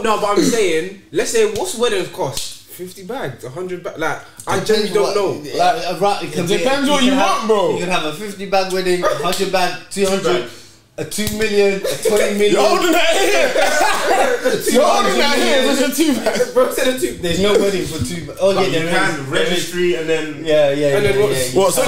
No, but I'm saying, let's say, what's weddings cost? 50 bags, 100 bags. Like, I genuinely don't know. Like, it depends what you want, bro. You can have a 50 bag wedding, 100 bag, 200, a 2 million, a 20 million. You're holding that here. You're holding that here. There's a 2 bag. Bro said a 2. There's no wedding for 2 bags. Oh, yeah, there is. Registry and then. Yeah. And then What? So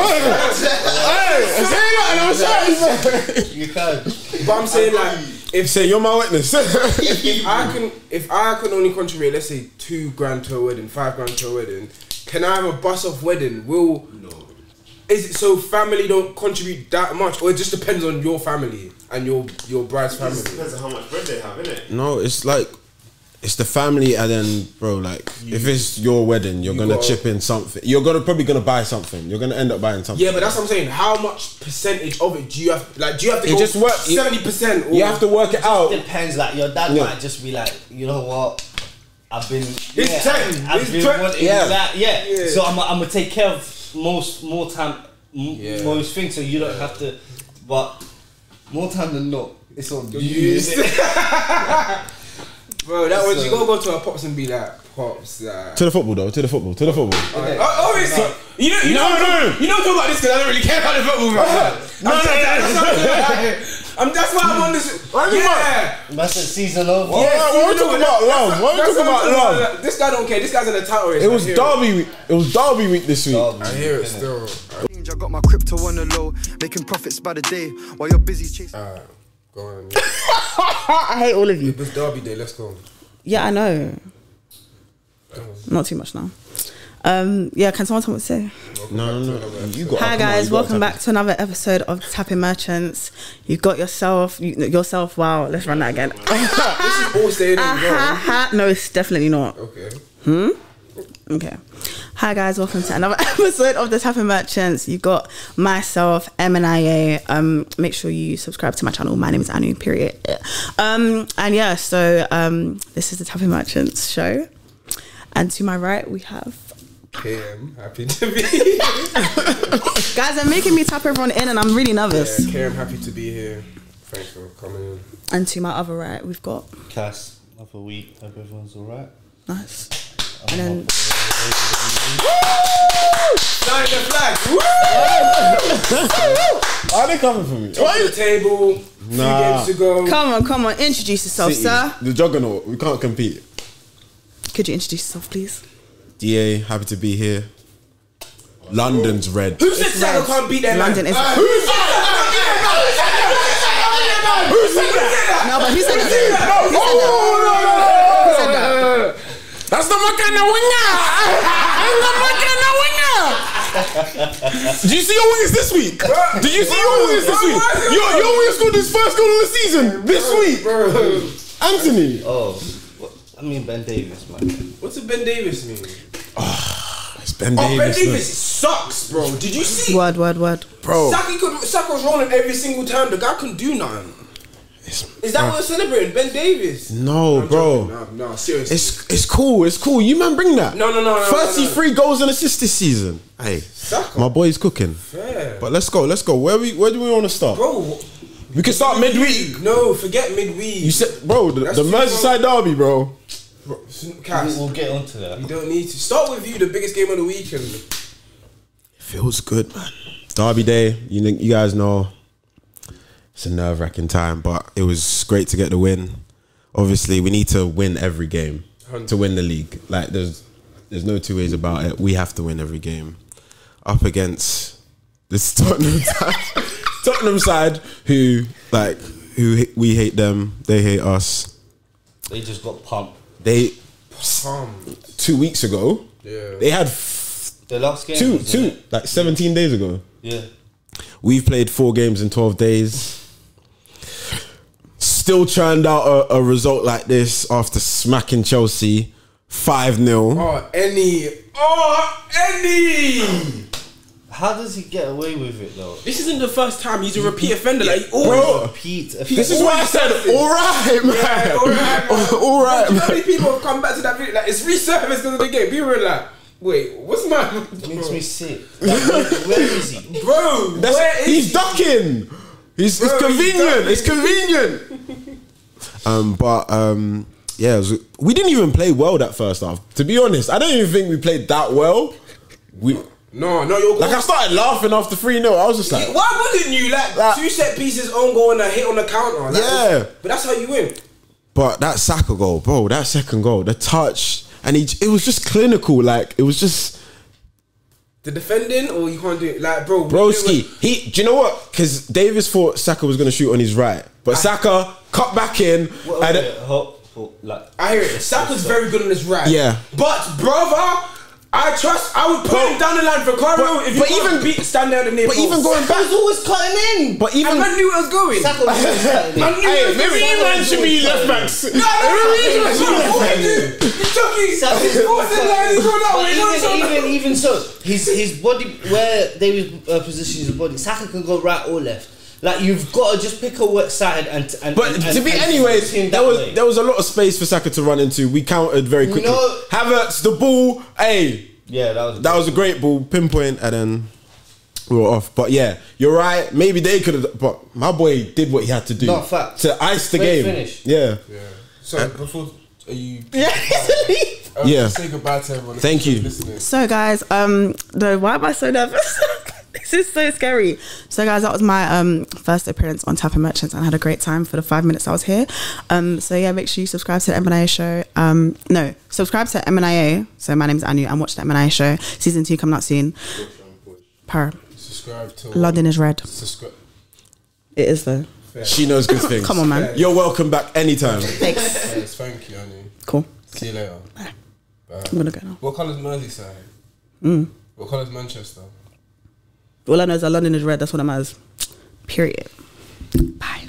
hey, You can. But I'm saying, like, if say you're my witness. if I can only contribute, let's say $2,000 to a wedding, $5,000 to a wedding, can I have a bus off wedding? No. Is it so family don't contribute that much, or it just depends on your family and your bride's family? It depends on how much bread they have, innit? No, it's like it's the family, and then bro, like if it's your wedding, you're gonna chip in something. You're probably gonna buy something. You're gonna end up buying something. Yeah, but that's what I'm saying. How much percentage of it do you have? Like, do you have to It go just work- 70%? You have to work it out. Depends. Like your dad might just be like, you know what? I've been. It's 10. I've been wanting that. Yeah. Yeah. So I'm gonna take care of most things, so you don't have to. But more time than not, it's on you. Bro, that was you gotta go to a pops and be like, pops. To the football though. To the football. Obviously, you know, talk about this because I don't really care about the football, bro. That's why I'm on this. Yeah. That's a season of. Why are we talking about love? Why are we talking about love? This guy don't care. This guy's in the title race. It was Derby week. It was Derby week this week. I hear it still. I got my crypto on the low, making profits by the day while you're busy chasing. Go on. I hate all of you. It's Derby day. Let's go. Yeah, I know. Not too much now. Yeah, can someone tell me what to say? No. You got. Hi guys, welcome back to another episode of Tapping Merchants. You got yourself. Wow, let's run that again. This is all saying No, it's definitely not. Okay. Okay. Hi guys, welcome to another episode of the Tapping Merchants. You got myself, MNIA. Make sure you subscribe to my channel. My name is Anu. Period. And yeah, so this is the Tapping Merchants show, and to my right we have KM. Happy to be. Guys, they're making me tap everyone in, and I'm really nervous. Yeah, KM, happy to be here. Thanks for coming in. And to my other right, we've got Cass. Another week. Hope everyone's alright. nice. And then Flying the flag. Are they coming for me? Top of the table. Few games to go. come on, introduce yourself, City, sir. the juggernaut. We can't compete. Could you introduce yourself, please? DA, happy to be here. London's red. Who said Saga can't beat that London man? is. Who said that? No, but who said that? Who said that? That's not my kind of winger. That's not my kind of winger. Did you see your wingers this week? Did you see your wingers this week? Your winger scored his first goal of the season this week. Anthony. Oh, I mean Ben Davis, man. What's a Ben Davis mean? It's Ben Ben Davis. Davis sucks, bro. Did you see? Word. Bro. Saka was rolling every single time. The guy couldn't do nothing. Is that what we're celebrating? Ben Davis? No, bro. No, seriously. It's cool. It's cool. You man, bring that. No. 33 goals and assists this season. Hey, Saka. my boy's cooking. Fair. But let's go. Where do we want to start? Bro, We can start midweek. no, forget midweek. You said, bro, the That's too Merseyside derby, bro. Cass, We'll get onto that. you don't need to. Start with you, the biggest game of the weekend. Feels good, man. Derby day, you guys know it's a nerve-wracking time, but it was great to get the win. Obviously, we need to win every game to win the league. Like, there's no two ways about it. We have to win every game. Up against this Tottenham side, who we hate them, they hate us. They just got pumped. 2 weeks ago, they had The last game. two, like 17 days ago. Yeah. We've played 4 games in 12 days. Still churned out a result like this after smacking Chelsea 5-0. Any. How does he get away with it though? This isn't the first time. He's a repeat offender. Like, he always. Repeat. This is why I said, alright, man. Yeah, Alright, man. man. How many people have come back to that video? Like, it's resurfaced because of the game. People are like, wait, what's my... It makes me sick. Like, where is he? Bro, where is He's he? ducking. It's convenient. It's convenient. yeah, we didn't even play well that first half. To be honest, I don't even think we played that well. No, you're Like I started laughing after 3-0. I was just like, why wouldn't you? Like 2 set pieces, own goal and a hit on the counter. Like, Yeah. but that's how you win. but that Saka goal, bro, that second goal, the touch, and it was just clinical. Like it was just The defending, or you can't do it. Like, bro, broski. Do you know what? Because Davis thought Saka was gonna shoot on his right, but Saka cut back in. I hear it. Saka's very good on his right. Yeah. But brother, I would put him down the line for Cario if you can't stand there the near But post. even going back, He's always cutting in. but even I knew it was going. Saka was always cutting in. I knew it was maybe going. you man should be left backs. No, what you do? He's chucking. He's forcing line. He's going out. Even so, his body where Davis positions his body, Saka can go right or left. Like you've got to just pick a work side and. But to be anyways, there was a lot of space for Saka to run into. We countered very quickly. No. Havertz, the ball, Yeah, that was a great ball, pinpoint, and then we were off. But yeah, you're right. Maybe they could have, but my boy did what he had to do. Not fact. To ice the Great game. finish. Yeah. So before you Yeah. say goodbye to everyone. Thank you. Listening. So guys, no, why am I so nervous? This is so scary. So guys, that was my first appearance on Tapping Merchants, and I had a great time for the 5 minutes I was here. So yeah, make sure you subscribe to the M&A show. Subscribe to M&A. So my name's Anu, and watch the M&A show. Season 2 coming out soon. Subscribe to London is red. Subscribe. It is though. She knows good things. Come on, man. You're welcome back anytime. Thanks. Yes, thank you, Anu. Cool. See you later. I'm gonna go now. What colour's Merseyside? What colour's Manchester? All I know is that London is red. That's what it matters. Period. Bye.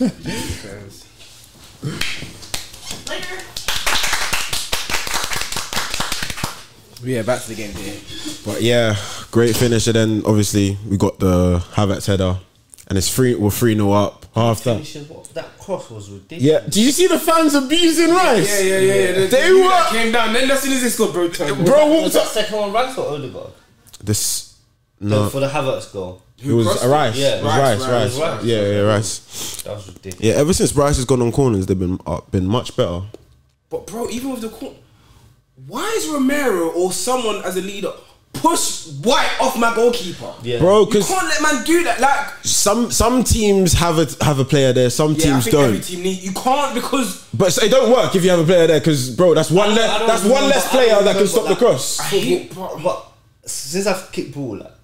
Yeah, back to the game day. But yeah, great finish. And then obviously we got the Havertz header, and it's 3-0 up after. That cross was ridiculous. Yeah, do you see the fans abusing Rice? Yeah. They were. Came down. Then as soon as it scored, bro, Bro, Was walked that up. second one Rice or Odegaard? No, For the Havertz goal. it was Rice. Yeah. It was Rice. Rice. Yeah, Rice. That was ridiculous. Yeah, ever since Rice has gone on corners, they've been much better. But bro, even with the corner, why is Romero or someone as a leader push White off my goalkeeper? Yeah. Bro, You because can't let man do that. Like, some teams have a player there, some yeah, I teams think every don't. team need. You can't because But it don't work if you have a player there, because bro, that's one I don't less remember- player I don't that can remember stop the that. cross. I hate. Bro, But since I've kicked ball, like,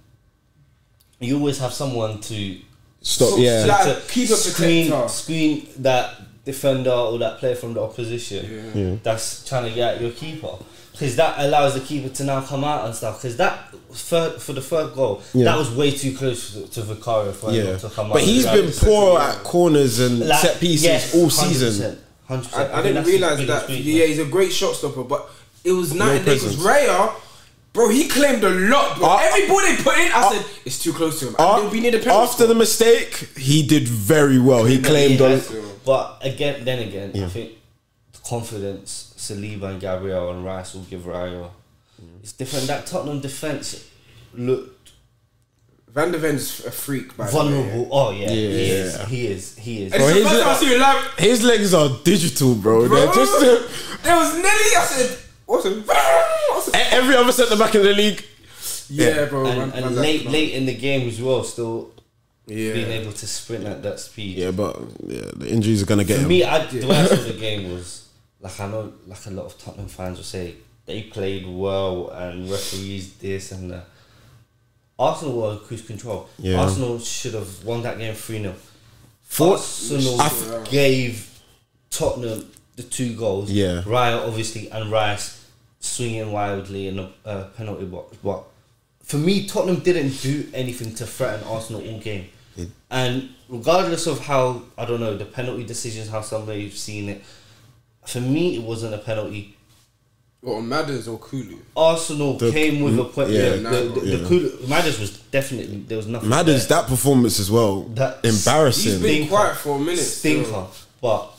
you always have someone to Stop, So, yeah. like, to keep a protector. screen that defender or that player from the opposition that's trying to get at your keeper, because that allows the keeper to now come out and stuff. Because that for the third goal, that was way too close to Vicario for him to come out. But he's been poor at corners and Like, set pieces yes, all season. 100%. I didn't realise that. Yeah, he's a great shot stopper, but it was night and day because Raya, bro, he claimed a lot, bro. Every ball they put in, I said it's too close to him. And they'll be near the penalty After the mistake, he did very well. He claimed on. But again, I think the confidence Saliba and Gabriel and Rice will give Raya. It's different. That Tottenham defence looked Van de Ven's a freak, by vulnerable. the way. Oh yeah, he is. And Bro, it's the first time I see him live. His legs are digital, bro. Bro, They're just there was Nelly. I said, what's it? every other centre back in the league. Yeah, bro. And late in the game as well, still being able to sprint at that speed. Yeah, but the injuries are gonna get For him. me, the way I saw the game was like, I know like a lot of Tottenham fans will say they played well and referees this and that. Arsenal were in cruise control. Yeah. Arsenal should have won that game 3-0. For- Arsenal gave Tottenham the 2 goals. Yeah. Raya obviously and Rice swinging wildly in the penalty box. But for me, Tottenham didn't do anything to threaten Arsenal all game. And regardless of how, I don't know, the penalty decisions, how somebody's seen it, for me it wasn't a penalty. What, on Madders or Kulu? Arsenal came with a point. yeah, The Kulu, Madders was definitely, there was nothing. Madders, there. that performance as well. That's- Embarrassing. He's been Stinker. quiet for a minute. Stinker. still. But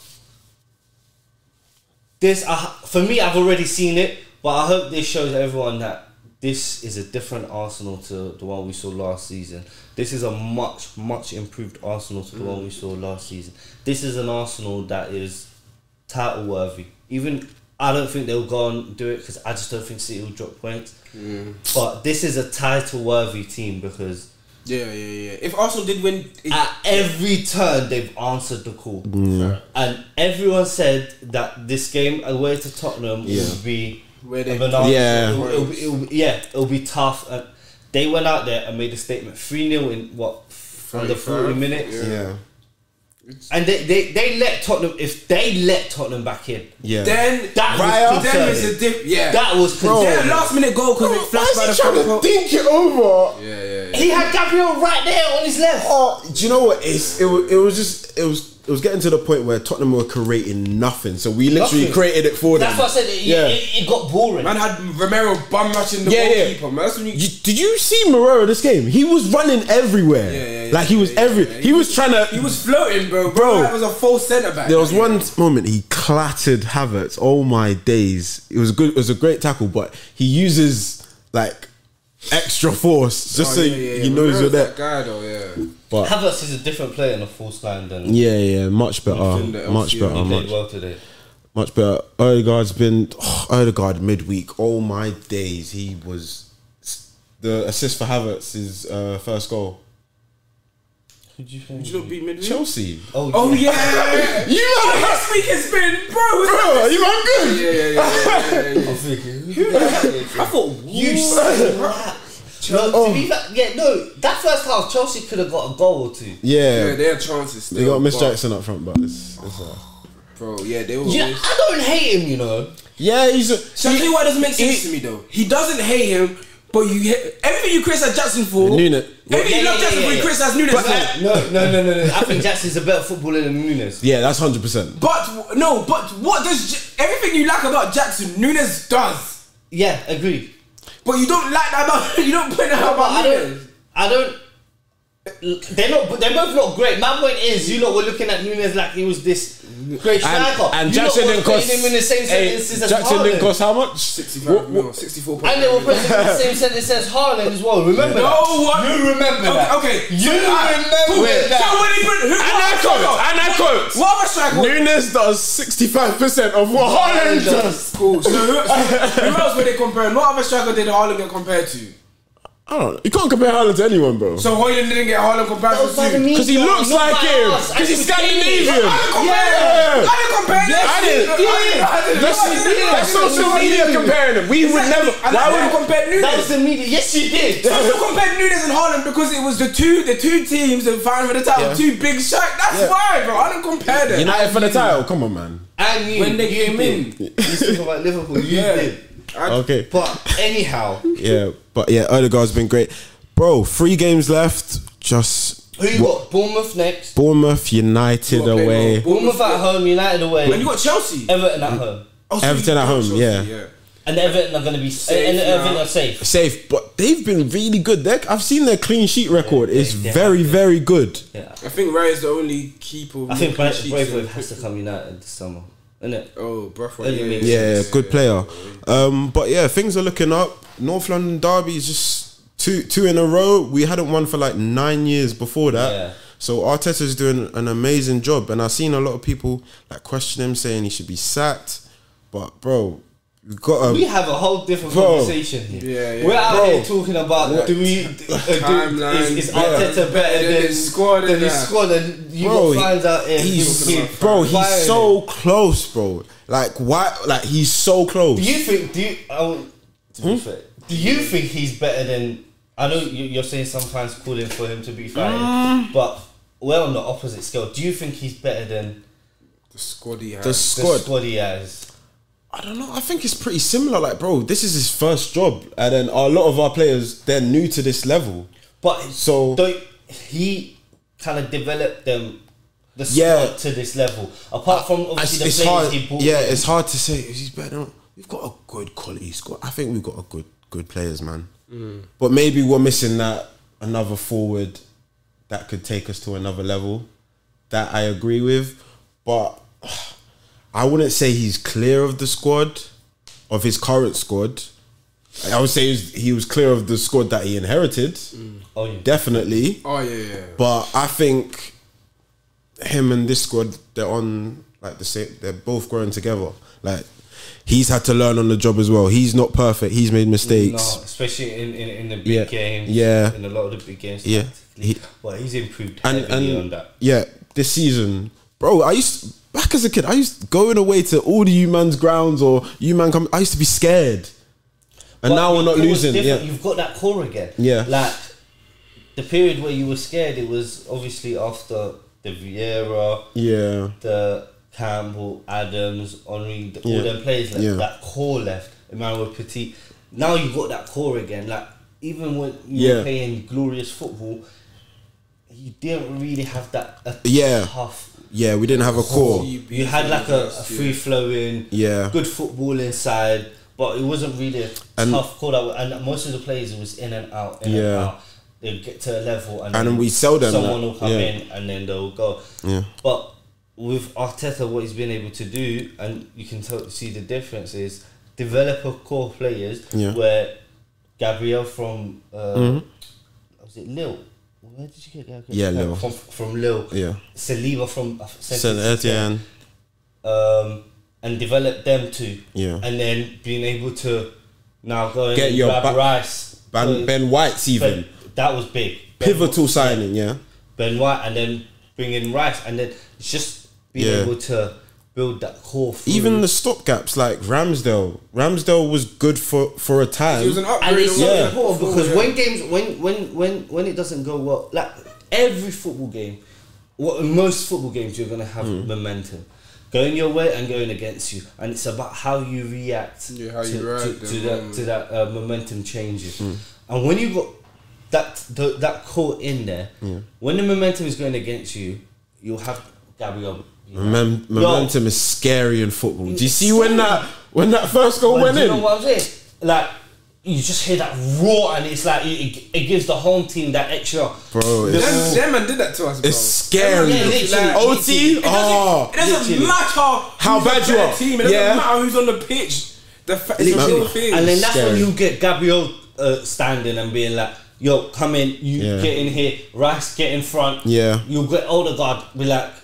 this, for me, I've already seen it, but I hope this shows everyone that this is a different Arsenal to the one we saw last season. This is a much improved Arsenal to the one we saw last season. This is an Arsenal that is title worthy. even I don't think they'll go and do it because I just don't think City will drop points. But this is a title-worthy team because Yeah. If Arsenal did win, at every turn they've answered the call, and everyone said that this game away to Tottenham would be Where they- it'll be tough. And they went out there and made a statement 3-0 in under 40 minutes. Yeah. And they let Tottenham. If they let Tottenham back in, Yeah. then that Raya, was then concerning. it's a yeah. That was Then concerning. last minute goal because it flashed by the front post. think it over? Yeah. He had Gabriel right there on his left. Oh, do you know what? It was getting to the point where Tottenham were creating nothing. So we literally Nothing. created it for them. That's what I said. It got boring. Man had Romero bum rushing the goalkeeper. Man, that's when you. Did you see Moreira this game? He was running everywhere. Yeah. Like he was He was trying to. He was floating, bro. Bro. That was a full centre back. There was one moment he clattered Havertz. Oh my days! It was good. It was a great tackle, but he uses like extra force just so he knows you're there. That guy though, yeah. But Havertz is a different player in a false line than yeah, much better, Midfielder, much LCL. better, he much, played well today. much better. Odegaard midweek. Oh my days! He was the assist for Havertz is first goal. Who do you think? Did you not beat midweek? Chelsea. Oh yeah. You This week has been, bro. you man good. Yeah. I'm thinking, who I thought you said No, to be fair, that first half Chelsea could have got a goal or two. Yeah, They had chances. Still, they got Miss but- Jackson up front, but it's Bro, yeah, they were. Yeah, always- I don't hate him, you know. yeah. He's a, Shall I tell you why it doesn't make sense to me though? He doesn't hate him, but you hate everything you criticize Jackson for. Nunes. Everything you love Jackson for, you criticize Nunes for. No. I think Jackson's a better footballer than Nunes. Yeah, that's 100%. But what does everything you like about Jackson, Nunes does. Yeah, agreed. But you don't like that about you don't put that But about Nunes. I don't. They're both not great. My point is, you know, we're looking at Nunes like he was this great striker. And You Jackson lot were didn't cost. putting him in the same sentence as Jackson didn't Haaland. cost how much? 65 mil, 64. And they were putting him in the same sentence as Haaland as well. Remember that? No, what? You remember that? Okay. You remember that? So when he put who? And I quote. What other striker? Nunes does 65% of what Haaland does. Cool. So who else were they comparing? What other striker did Haaland get compared to? I don't know. You can't compare Haaland to anyone, bro. So Haaland didn't get Haaland compared to. Because he looks like him. Because he's Scandinavian. I didn't compare them. I didn't. That's social media comparing them. We would never. Why would you compare Nunes? That was the media. Yes, you did. So you compared Nunes and Haaland because it was the two teams that fighting for the title, Yeah. two big strikes. That's why, bro. I didn't compare them. United for the title. Come on, man. And you, When they you came did. in. You speak about Liverpool. You Yeah. did. Okay. But anyhow, Yeah, Odegaard's been great. Bro, 3 games left. Just who you got? Bournemouth next. Bournemouth, United You gotta play away. well. Bournemouth at home, United away. And you got Chelsea. Everton at home. Oh, so Everton you at got home, Chelsea, yeah. And Everton are going to be Safe and Everton now. are safe. Safe, but they've been really good. I've seen their clean sheet record. It's they very, have been. very good. Yeah. I think Ray is the only keeper. I think with clean sheets Braithwaite in- has to come United this summer, isn't it? Oh, Braithwaite. Early mid. Yeah, good player. But yeah, things are looking up. North London derby is just two in a row. We hadn't won for like 9 years before that. Yeah. So Arteta's doing an amazing job, and I've seen a lot of people like question him, saying he should be sacked. But bro, we've got We have a whole different Bro. conversation here. Yeah. We're out Bro. here talking about Timeline. is Arteta better than his squad than and his that. squad, and you Bro, got finds out if he's people keep he's so close, bro. Like why? Like he's so close. Do you think? To be fair, do you think he's better than? I know you're saying sometimes calling for him to be fired, but we're on the opposite scale. Do you think he's better than The squad he has. The the squad. squad he has? I don't know. I think it's pretty similar. Like, bro, this is his first job, and then a lot of our players they're new to this level. But So- he kind of developed them. The squad Yeah. to this level, apart from obviously It's the players hard. he bought. Yeah, in. it's hard to say he's better. We've got a good quality squad. I think we've got a good players, man. But maybe we're missing that another forward that could take us to another level. That I agree with, but I wouldn't say he's clear of the squad, of his current squad. I would say he was clear of the squad that he inherited, Oh, yeah. definitely. Oh yeah. But I think him and this squad, they're on like the same. They're both growing together. Like he's had to learn on the job as well. He's not perfect. He's made mistakes. No, especially in the big games. Yeah. In a lot of the big games. Yeah. But he's improved heavily on that. Yeah, this season, bro. Back as a kid, I used going away to all the U-Man's grounds or U-Man come. I used to be scared, and But now we're not it was losing. Yeah, different. You've got that core again. Yeah. Like the period where you were scared, it was obviously after the Vieira, yeah, the Campbell, Adams, Henry, all them players left. Yeah. That core left. Emmanuel Petit. Now you've got that core again. Like even when you were playing glorious football, you didn't really have that tough. Yeah, we didn't have a core. You had like a free flowing, good football inside, but it wasn't really a tough core. And most of the players, it was in and out, in and out. They'd get to a level, and then we sell them. Someone will come in, and then they'll go. Yeah. But with Arteta, what he's been able to do, and you can see the difference is develop a core players where Gabriel from was it Lille? Where did you get Gabriel? Yeah, Lille. From Lille. Yeah. Saliba from Saint Etienne. And develop them too. Yeah. And then being able to now go and Get your grab Rice. Ben White's even. That was big. Pivotal signing, Ben White, and then bring in Rice, and then it's just being able to build that core. Even the stopgaps like Ramsdale was good for a time. He was an upgrade. And it's so important because when games when it doesn't go well, like every football game, in most football games you're gonna have momentum going your way and going against you, and it's about how you react to that momentum changes. And when you got that core in there, when the momentum is going against you, you'll have Gabriel. Momentum is scary in football. Do you see when that first goal went in? You know what I'm saying? Like you just hear that roar, and it's like it gives the home team that extra. Bro, them man did that to us. Bro. It's scary. OT. It doesn't matter how bad you are. Team. It doesn't matter who's on the pitch. It's a real thing. And then that's when you get Gabriel standing and being like, "Yo, come in. You get in here. Rice, get in front. Yeah. You get Odegaard. Be like."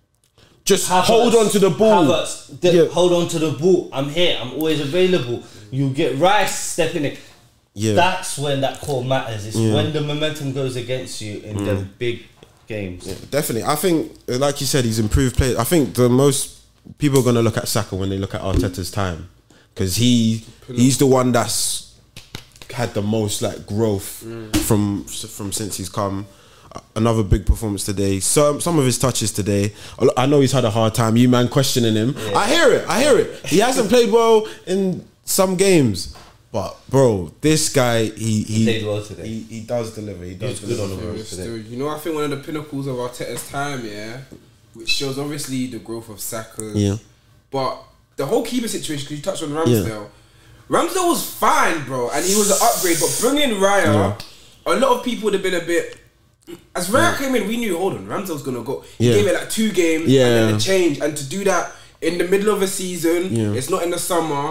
Just hold on to the ball. Hold on to the ball. I'm here. I'm always available. You get Rice stepping in. Yeah. That's when that core matters. It's when the momentum goes against you in the big games. Yeah, definitely. I think, like you said, he's improved play. I think the most people are going to look at Saka when they look at Arteta's time, because he's the one that's had the most like growth from since he's come. Another big performance today. Some of his touches today. I know he's had a hard time. You man questioning him. Yeah. I hear it. He hasn't played well in some games, but bro, this guy he played well today. He does deliver. He does good on the road today. You know, I think one of the pinnacles of Arteta's time, which shows obviously the growth of Saka. But the whole keeper situation, because you touched on Ramsdale. Yeah. Ramsdale was fine, bro, and he was an upgrade. But bringing Raya, a lot of people would have been a bit. As Raya came in, we knew, hold on, Ramsdale's gonna go. He gave it like 2 games, and then the change, and to do that in the middle of a season, it's not in the summer,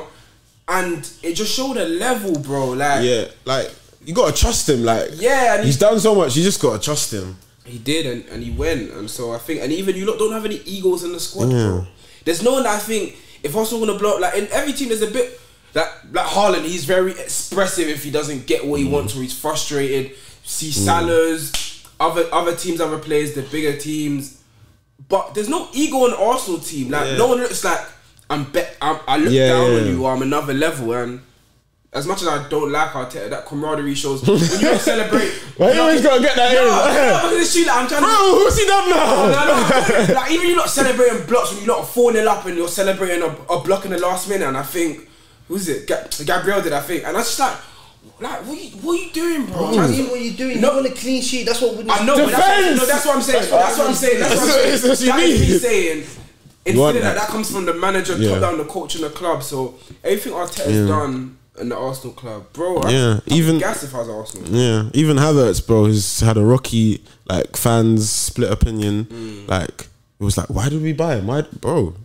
and it just showed a level, bro. Like, like you gotta trust him. Like, and he's done so much. You just gotta trust him. He did, and he went, and so I think, and even you lot don't have any egos in the squad, bro. There's no one that I think if Arsenal gonna blow up, like in every team, there's a bit like Haaland. He's very expressive if he doesn't get what he wants, or he's frustrated. See Salah's. Other teams, other players, the bigger teams, but there's no ego in the Arsenal team. Like no one looks like I look down on you, or I'm another level. And as much as I don't like Arteta, that camaraderie shows when you don't celebrate. Why you always gotta get that in? I'm trying bro, who's he done now? No. Like even you not celebrating blocks when you not 4-0 up and you're celebrating a block in the last minute. And I think who's it? Gabriel did, I think, and I just like. Like, what are you doing, bro? What are you doing? You want a clean sheet. That's what we need. I know, but that's what I'm saying. That's what I'm saying. That's what he's saying. Instead of that comes from the manager, top down, the coach in the club. So everything Arteta's done in the Arsenal club, bro. I'd gas if I was Arsenal. Yeah, even Havertz, bro, has had a rocky like fans split opinion. Like it was like, why did we buy him? Why, bro?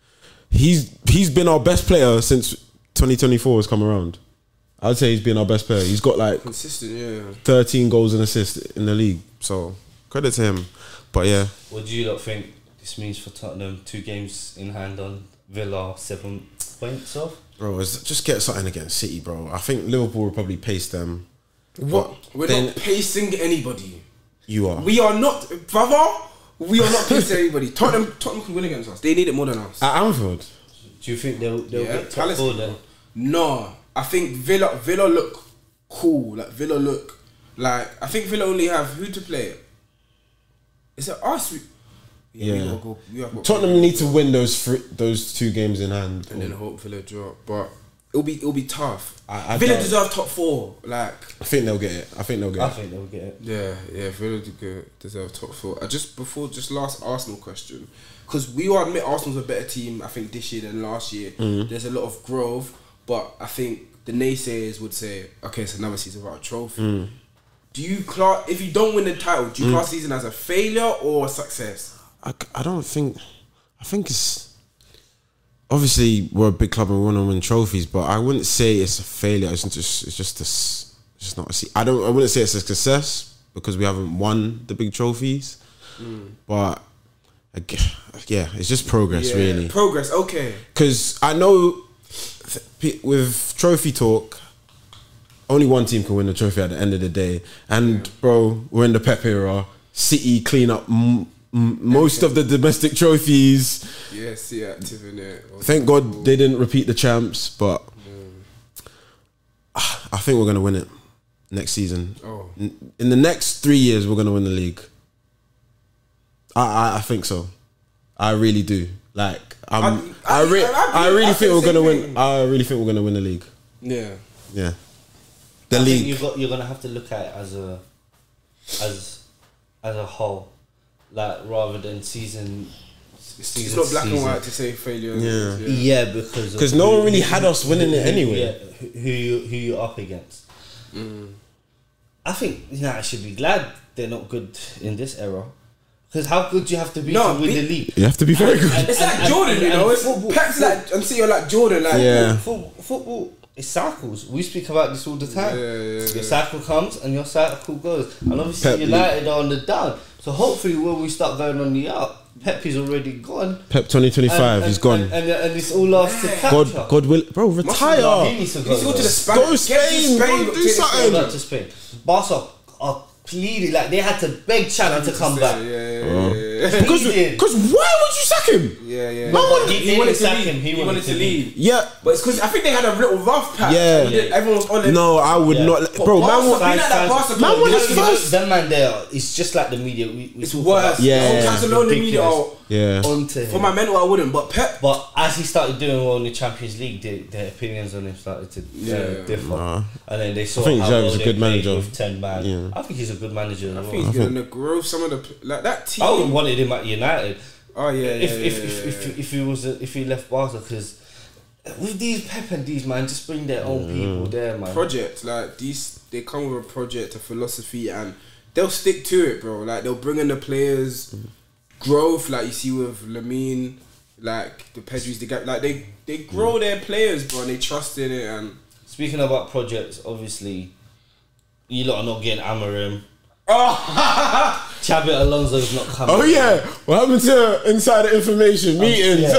He's been our best player since 2024 has come around. I'd say he's been our best player. He's got like consistent, 13 goals and assists in the league. So credit to him. But what do you lot think this means for Tottenham. 2 games in hand on Villa, 7 points off. Bro, just get something against City, bro. I think Liverpool will probably pace them. What? We're not pacing anybody. You are. We are not, brother. We are not pacing anybody. Tottenham can win against us. They need it more than us. At Anfield. Do you think they'll get top 4 then? No, I think Villa look cool. Like Villa look like I think Villa only have who to play. Is it us? Yeah. We have got Tottenham need to win those 2 games in hand. and then hope Villa drop, but it'll be tough. I Villa doubt- deserve top 4. Like I think they'll get it. I think they'll get it. yeah, Villa deserve top 4. Just last Arsenal question, because we all admit Arsenal's a better team. I think this year than last year. There's a lot of growth, but I think the naysayers would say, okay, it's another season without a trophy. Do you if you don't win the title, do you class season as a failure or a success? I don't think. I think it's obviously we're a big club and we want to win trophies, but I wouldn't say it's a failure. It's just not a. I wouldn't say it's a success because we haven't won the big trophies, but yeah, it's just progress really. Progress, okay. Because I know with trophy talk, only one team can win the trophy at the end of the day, and bro, we're in the Pep era. City clean up most of the domestic trophies. Yeah, City active in it. Thank God they didn't repeat the champs, but I think we're gonna win it next season. In the next 3 years, we're gonna win the league. I think so. I really do. Like I really think we're gonna win. I really think we're gonna win the league. Yeah. Yeah. I think you're gonna have to look at it as a whole, like rather than season. It's not black and white to say failure. Yeah, because no one really had us winning it anyway. Yeah, who you're up against. I think I should be glad they're not good in this era. Because how good do you have to be to win the league? You have to be very good. It's like Jordan, you know. Pep's like, and see, you're like Jordan, like football. It's cycles. We speak about this all the time. Your cycle comes and your cycle goes. And obviously Pep United are on the down. So hopefully when we start going on the up, Pep is already gone. Pep 2025, he's gone. And it's all off to capture. God will, bro, retire. He needs to go go to the Spain. Go Spain, bro, do something. Go to Spain. Barca are pleading, like they had to beg Xavi to come back. Because why would you sack him? He wanted to leave. He wanted to leave. Yeah, but it's because I think they had a little rough patch. Yeah, everyone was on it. No, I would not. Bro, man, that man there, it's just like the media. It's worse. Yeah, Barcelona media. Onto him. For my mental, I wouldn't. But Pep. But as he started doing well in the Champions League, their opinions on him started to differ. And then they saw I think how well Xavi's a they good played manager with 10 man. Yeah. I think he's a good manager. I think he's going to grow some of the like that team. I would wanted him at United. Oh yeah. If he left Barca, because with these Pep and these man, just bring their own people there, man. Project like these, they come with a project, a philosophy, and they'll stick to it, bro. Like they'll bring in the players. Growth, like you see with Lamine, like the Pedris, the guy, like they grow their players, bro, and they trust in it. And speaking about projects, obviously, you lot are not getting Amorim. Xabi Alonso's not coming. Oh yeah, what happened to insider information meetings?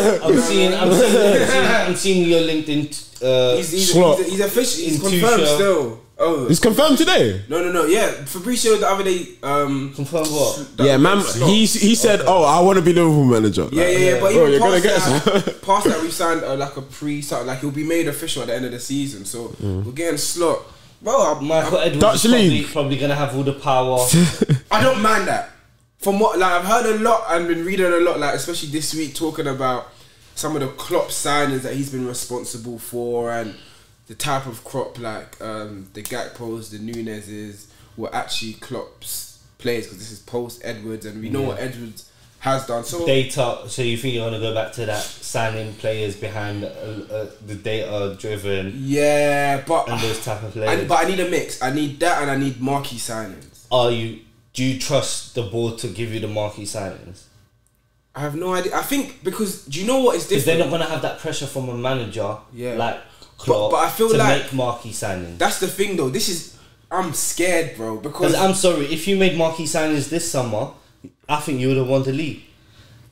I'm seeing your LinkedIn. He's official. He's confirmed still. Oh, he's confirmed today. No. Yeah, Fabrizio the other day. Confirmed what? Yeah, man. He said, "Oh, I want to be Liverpool manager." Yeah. But bro, even past that, we signed like a something like he'll be made official at the end of the season. So we're getting slot. Bro, Michael Edwards is probably gonna have all the power. I don't mind that. From what I've heard a lot and been reading a lot, like especially this week, talking about some of the Klopp signings that he's been responsible for and the type of crop like the Gakpos, the Nunez's were actually Klopp's players, because this is post Edwards and we know what Edwards has done. So data. So you think you're gonna go back to that signing players behind the data driven? Yeah, but and those type of players. But I need a mix. I need that and I need marquee signings. Do you trust the board to give you the marquee signings? I have no idea. I think because do you know what is different? Because they're not gonna have that pressure from a manager. Like. But I feel to like make marquee signings. That's the thing, though. I'm scared, bro. Because I'm sorry, if you made marquee signings this summer, I think you would have won the league.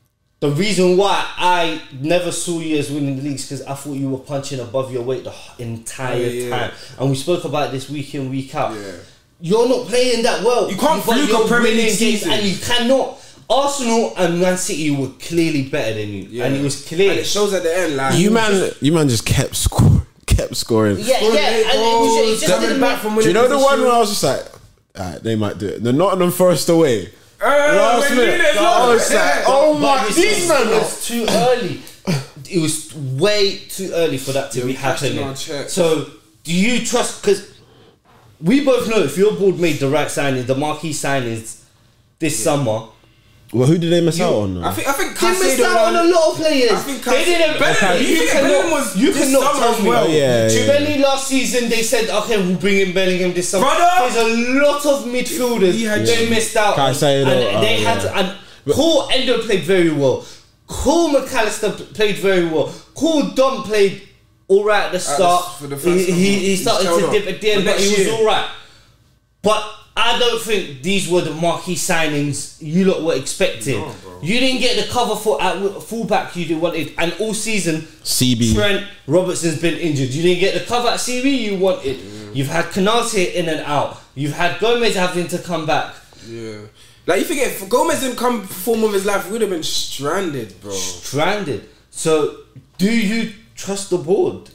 The reason why I never saw you as winning the leagues because I thought you were punching above your weight the entire time. And we spoke about this week in, week out. Yeah. You're not playing that well. You can't but fluke you're a Premier winning League games season. and you cannot. Arsenal and Man City were clearly better than you. Yeah. And it was clear. And it shows at the end, like You man just kept scoring. Yeah, Scoring yeah. late And goals, it just coming didn't back from Do winning you know the one position. where I was just like, alright, they might do it. The Nottingham Forest away. Last minute. minute, I was like, oh my, these men. It was too early. It was way too early for that to Yeah, be we cashed in happening. our check. So, do you trust? Because we both know if your board made the right signing, the marquee signings this summer, Well, who did they miss out on? I think they missed Caicedo out on a lot of players. I think They didn't. Bellingham- You you think cannot. Bellingham was You this cannot summer tell as me. well? Yeah, Giovanni last season they said, okay, we'll bring in Bellingham this summer. Brother! There's a lot of midfielders He had- they missed out on. Caicedo, And they had yeah. to, and Cole Endo played very well. Cole McAllister played very well. Cole Dunn played alright at the start. for the first He started couple. to dip at the end, But but he next was year- alright. But I don't think these were the marquee signings you lot were expecting. No, bro. You didn't get the cover for at fullback you wanted, and all season CB. Trent Robertson's been injured. You didn't get the cover at CB you wanted. You've had Canate in and out. You've had Gomez having to come back. Yeah. Like you forget, if Gomez didn't come perform with his life, we would have been stranded, bro. Stranded. So, do you trust the board?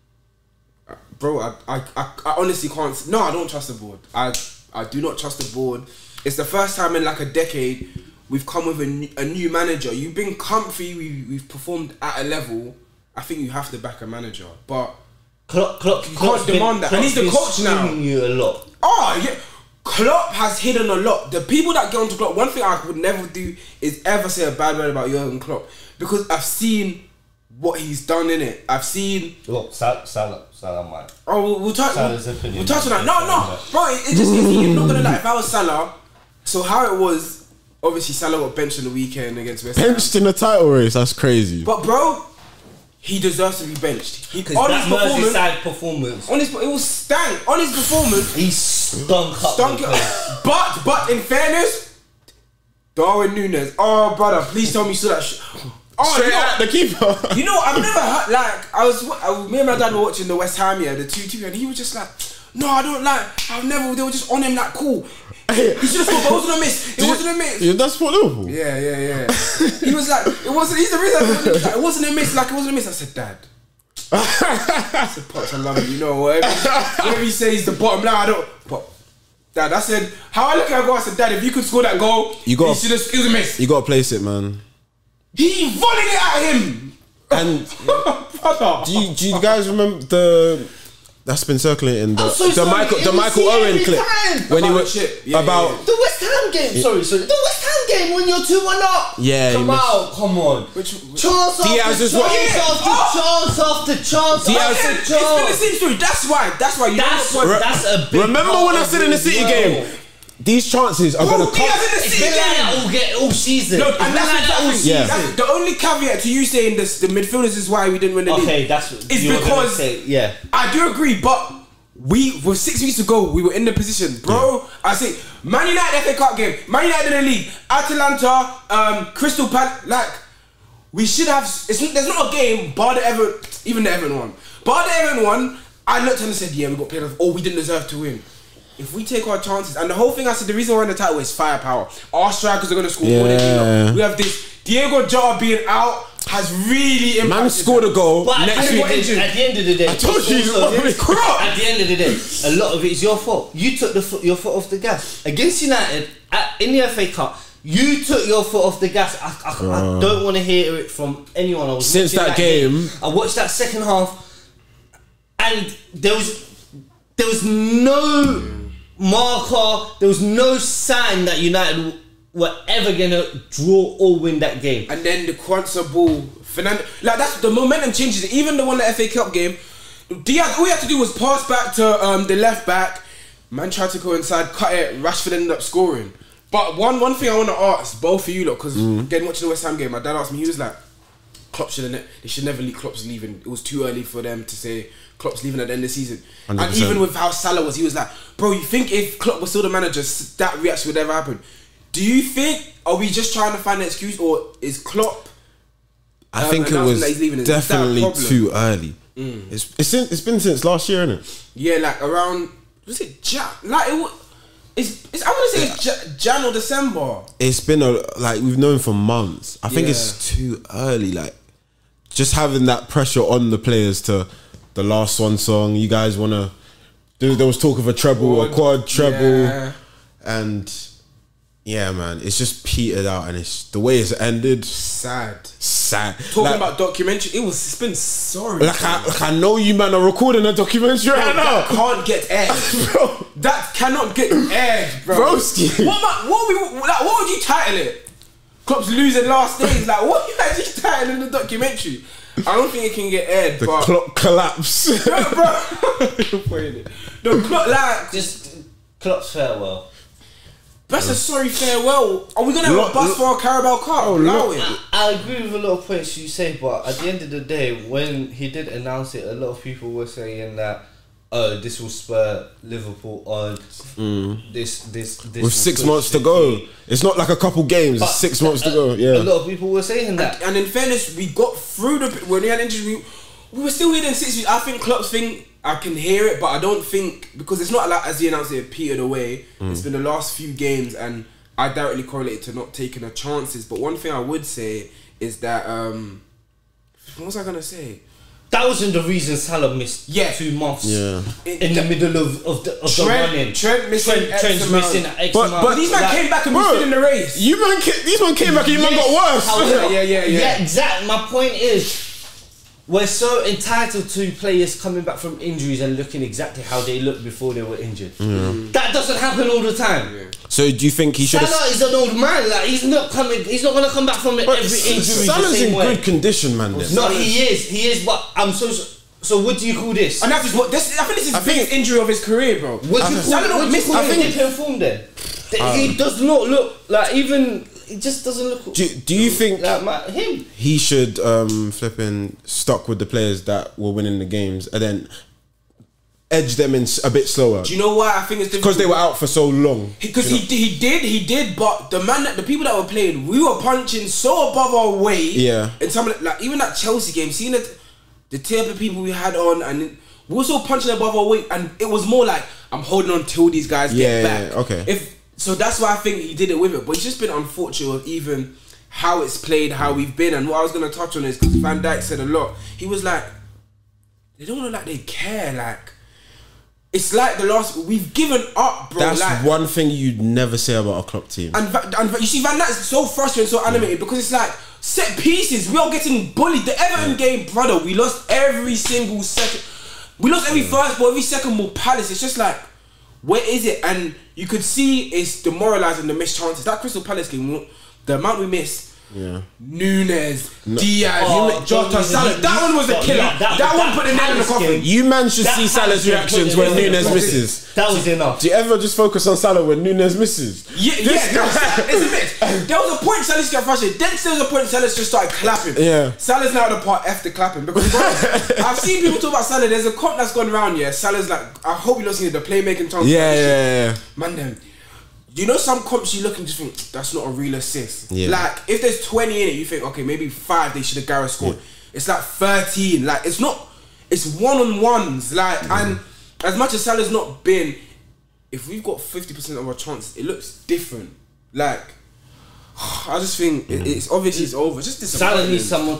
Bro, I honestly can't. No, I don't trust the board. I do not trust the board. It's the first time in like a decade we've come with a new manager. You've been comfy. We've performed at a level. I think you have to back a manager, but Klopp can't demand that. And he's the coach now. You a lot. oh yeah, Klopp has hidden a lot. The people that get onto Klopp, one thing I would never do is ever say a bad word about Jurgen Klopp because I've seen what he's done in it. I've seen. Look, Salah might. Oh, we'll touch. Salah's opinion. We'll touch on that. No, bro. It just. I'm not gonna lie. If I was Salah, so how it was. Obviously, Salah got benched on the weekend against West Ham. Benched in the title race. That's crazy. But bro, he deserves to be benched. Because On that his performance, Merseyside performance, on his, it was stank. On his performance, he stunk up. stunk the it. place. But in fairness, Darwin Núñez. Oh brother, please tell me you saw that. Oh, Straight at the keeper. You know, I've never heard, like, me and my dad were watching the West Ham, the 2-2, and he was just like, no, I don't they were just on him like, cool. He should have scored, but it wasn't a miss. It wasn't a miss. Yeah, that's for Liverpool. Yeah. He was like, it wasn't, he's the reason, it wasn't a miss, like, it wasn't a miss. I said, Dad. I said, Pops, I love you, you know, whatever you say is the bottom line, I don't, but, Dad, I said, how I look at it, I said, Dad, if you could score that goal, You got- it was a miss. You gotta place it, man. He volleyed it at him. And Brother. do you guys remember that's been circulating I'm so sorry, it the was Michael here Owen every clip time. when he About was the chip. Yeah, about yeah. The West Ham game, sorry, the West Ham game when you're 2-1 up. Yeah, come he missed. out, come on. Which- chance Diaz after is chance what- Yeah. after chance after chance Diaz- after It's been the chance. same story. That's why. You That's know what? that's a big. remember part when I of said it in the as City well. game, these chances are gonna Bro, come. Diaz in the It's City been like game. that all season. No, It's and been that's like that all exactly. season. Yeah. That's the only caveat to you saying this. The midfielders is why we didn't win the league. Okay, that's It's you were gonna because say, yeah. I do agree, but we were 6 weeks ago. We were in the position, bro. I say Man United FA Cup game, Man United in the league, Atalanta, Crystal Palace. Like we should have. There's not a game bar the Everton one. Bar the Everton one. I looked and said, yeah, we got played off. Oh, we didn't deserve to win. If we take our chances, and the whole thing I said, the reason we're in the title is firepower. Our strikers are gonna score more than Yeah. we have this. Diego Jota being out has really impacted. Man scored a goal. But Next at, week, at the end of the day, I told it's you he's also- not really crap. At the end of the day, a lot of it is your fault. You took your foot off the gas against United in the FA Cup. You took your foot off the gas. I don't want to hear it from anyone. I was Since watching that game. I watched that second half, and there was no marker. There was no sign that United were ever gonna draw or win that game. And then the Kwanzaa ball, Fernando, like that's the momentum changes. Even the one, the FA Cup game, Diaz, all he had to do was pass back to the left back. Man tried to go inside, cut it. Rashford ended up scoring. But one thing I want to ask both of you lot, because again watching the West Ham game, my dad asked me, he was like, Klopp they should never leave. Klopp's leaving. It was too early for them to say Klopp's leaving at the end of the season. 100%. And even with how Salah was, he was like, bro, you think if Klopp was still the manager, that reaction would ever happen? Do you think, are we just trying to find an excuse, or is Klopp I think it announcing was that he's leaving. Is that a definitely problem? too early. It's been since last year, isn't it? Yeah, like around, was it Jan? Like it was, I want to say it's Jan or December. It's been like we've known for months. I think Yeah. it's too early. Like just having that pressure on the players to the last Swan song. You guys want to? There was talk of a treble, a quad treble, Yeah. and yeah, man, it's just petered out, and it's the way it's ended. Sad. Talking Talking about documentary, it's been sorry. like I know you man are recording a documentary right now. That can't get aired, Bro. That cannot get aired, bro. Broski. What would you title it? Klopp's losing last days. Like, what you actually titling the documentary? I don't think it can get aired. The but clock collapse. bro, you're playing it. The clock, like, Just Klopp's farewell. that's a sorry farewell. Are we gonna have a bus for a Carabao Cup? Allow it. I agree with a lot of points you say, but at the end of the day, when he did announce it, a lot of people were saying that, oh, this will spur Liverpool on. This With will 6 push months to the go. team. It's not like a couple games. But It's 6 months to go. A Yeah. lot of people were saying that. And in fairness, we got through when we had injuries. We were still here in 6 weeks. I think Klopp's thing, I can hear it, but I don't think, because it's not like as he announced it petered away. It's been the last few games, and I directly correlate it to not taking the chances. But one thing I would say is that what was I gonna say? That wasn't the reason Salah missed Yeah. 2 months Yeah. in the middle of the running. Trent missing X Trent's amount. missing X But amount. But these men came back and Bro, we still in the race. These man came back and you man got worse. However, Yeah. exactly. My point is, we're so entitled to players coming back from injuries and looking exactly how they looked before they were injured. That doesn't happen all the time. So do you think he should Salah have? is an old man. Like he's not going to come back from every injury the Salah's same in way. good condition, man. then. No, he is. But I'm so. What do you call this? And that's what this. I think this is the biggest injury of his career, bro. What do you Salah don't miss call time. dip in form then? He does not look like even. He just doesn't look. Do you think like him? he should flipping stuck with the players that were winning the games and then edge them in a bit slower? Do you know why I think it's Because they were out for so long. Because he did, but the people that were playing, we were punching so above our weight. Yeah. And some of like even that Chelsea game, seeing the type of people we had on, and we were so punching above our weight, and it was more like I'm holding on till these guys get back. Yeah, okay. So that's why I think he did it with it, but it's just been unfortunate of even how it's played, how we've been, and what I was gonna touch on is because Van Dijk said a lot. He was like, they don't look like they care, like. It's like we've given up, bro. That's like, one thing you'd never say about a Klopp team. and you see, Van Dijk's so frustrated, so animated because it's like set pieces. We are getting bullied. The Everton game, brother, we lost every single second. We lost every first ball, every second ball. Palace. It's just like, where is it? And you could see it's demoralising the missed chances. That Crystal Palace game, the amount we missed. Yeah. Nunes, Diaz, Jota, Salah. That one was the killer. That one put the nail in the coffin. You man should see Salah's Palace reactions game when put the Nunes nail in the misses. That was enough. Do you ever just focus on Salah when Nunes misses? Yeah, it's a bit. There was a point Salah's got frustrated. Then there was a point Salah's just started clapping. Yeah. Salah's now the part F the clapping because bro, I've seen people talk about Salah. There's a comp that's gone around. Yeah, Salah's like, I hope you're listening to the playmaking chance. Yeah. Man, them. You know some comps you look and just think that's not a real assist. Yeah. Like if there's 20 in it, you think okay maybe 5 they should have Gareth scored. It's like 13. Like it's not. It's one-on-ones. Like and as much as Salah's not been, if we've got 50% of our chances, it looks different. Like I just think it's obviously it's over. It's just disappointing. Salah needs someone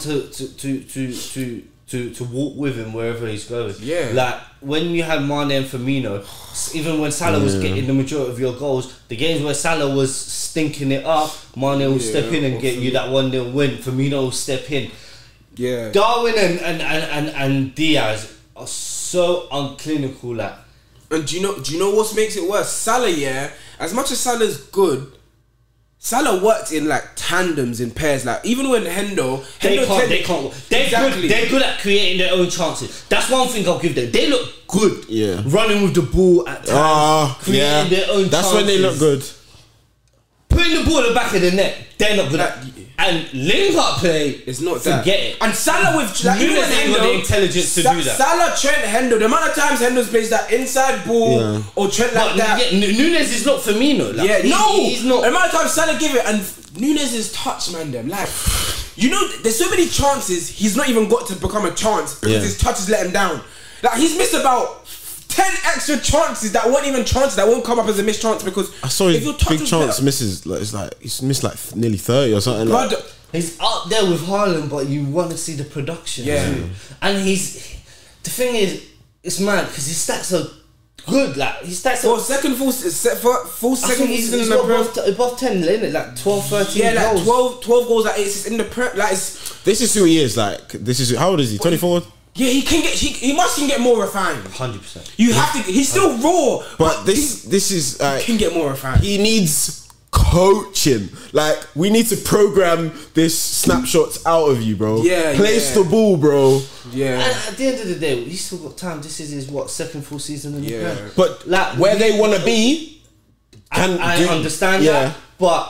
to walk with him wherever he's going. Yeah. Like when you had Mane and Firmino, even when Salah was getting the majority of your goals, the games where Salah was stinking it up, Mane will step in and get you that 1-0 win. Firmino will step in. Yeah. Darwin and Diaz are so unclinical. Like, And do you know what makes it worse? Salah, yeah, as much as Salah's good, Salah worked in like tandems in pairs. Like even when they can't. They're good at creating their own chances. That's one thing I'll give them. They look good. Yeah. Running with the ball at times, creating their own That's chances. when they look good. Putting the ball in the back of the net, they're not good at. And link-up play, It's not forget that. it. And Salah with like, even Nunes with ain't got Hendo, the intelligence to do that. Salah, Trent, Hendo. The amount of times Hendo's plays that inside ball or Trent like But that. yeah, Nunes is not Firmino. Like, Yeah, he's not. The amount of times Salah give it and Nunes' touch, man. Them like You know, there's so many chances he's not even got to become a chance because his touches let him down. Like he's missed about 10 extra chances that weren't even chances, that won't come up as a missed chance because I saw his big chance better, misses. Like, it's like he's missed like nearly 30 or something. Like. He's up there with Haaland, but you want to see the production. Yeah. Too. And the thing is, it's mad because his stats are good. Like his stats are full second season in the got above 10, isn't it? Like 12, 13 yeah, like goals. 12 goals, like 8 assists in the Prem. Like this is who he is. Like this is how old is he? 24. Yeah, he can get more refined. 100%. You have to. He's still raw, but this is can get more refined. He needs coaching. Like we need to program this snapshots out of you, bro. Yeah, place the ball, bro. Yeah. And at the end of the day, he's still got time. This is his second full season in the Prem. But like where they want to be, I understand that, but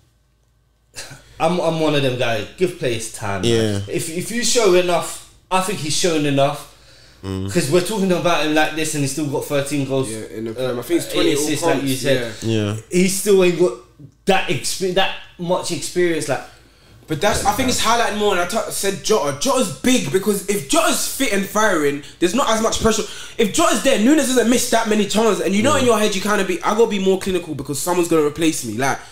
I'm one of them guys. Give players time. Yeah. Man. If you show enough, I think he's shown enough. Because we're talking about him like this, and he's still got 13 goals. Yeah, in the Prem. I think it's 20 assists, like you said. Yeah. He still ain't got that much experience. Like, but I think it's highlighted more. And I said Jota. Jota's big because if Jota's fit and firing, there's not as much pressure. If Jota's there, Nunes doesn't miss that many chances, and you know in your head you kind of I gotta be more clinical because someone's gonna replace me. Like,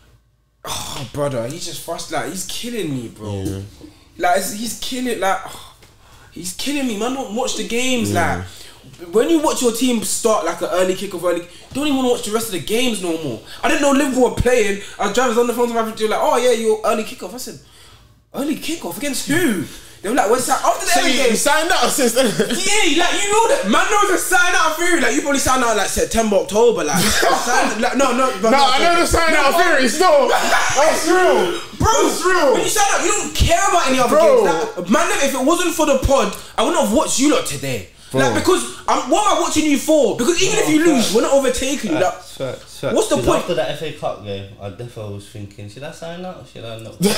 oh brother, he's just frustrated. Like he's killing me, bro. Yeah. Like he's killing. Like he's killing me, man. Don't watch the games. Like when you watch your team start like an early kickoff, don't even watch the rest of the games no more. I didn't know Liverpool were playing. I was driving on the phone to my friend, like, oh yeah, you're early kickoff. I said, early kickoff against who? They were like, what's that? After the So game, you signed up since then? yeah, like you know that man knows a sign out theory. Like you probably signed out like September, October. Like, no, I know the sign out theory. Still, that's real, bro. That's real. When you sign up, you don't care about any other games. Like, man, if it wasn't for the pod, I wouldn't have watched you lot today. Like because what am I watching you for? Because even if you lose, we're not overtaking you. Like, what's the point? After that FA Cup game, I definitely was thinking, should I sign up? Should I not?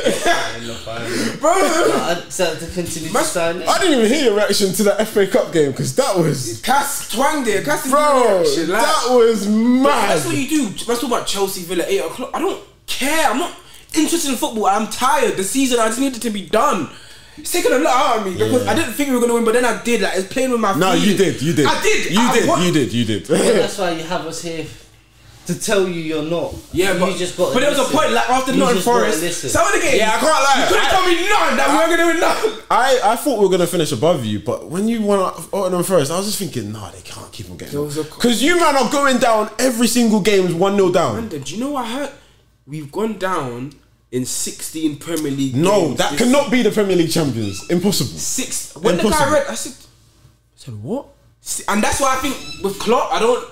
Bro, I decided to continue to sign. I didn't even hear your reaction to that FA Cup game because that was Cass twanged it. Cass is bro. reaction, like, that was mad. that's what you do. Let's talk about Chelsea Villa 8 o'clock. I don't care. I'm not interested in football. I'm tired. The season I just needed to be done. It's taking a lot out of me because I didn't think we were gonna win, but then I did. Like it's playing with my feet. No, you did. I did. You did. Well, that's why you have us here to tell you you're not. Yeah, you but just got. But there was a point like after Nottingham Forest. Some of the games. Yeah, I can't lie. You couldn't tell me none that we weren't gonna win none. I thought we were gonna finish above you, but when you won Nottingham Forest, I was just thinking, nah, they can't keep on getting. Because you man are going down every single game 1-0 down. And do you know what I heard? We've gone down in 16 Premier League No, games. that cannot be the Premier League champions. Impossible. When the guy Impossible. read, I said what? And that's why I think with Klopp, I don't.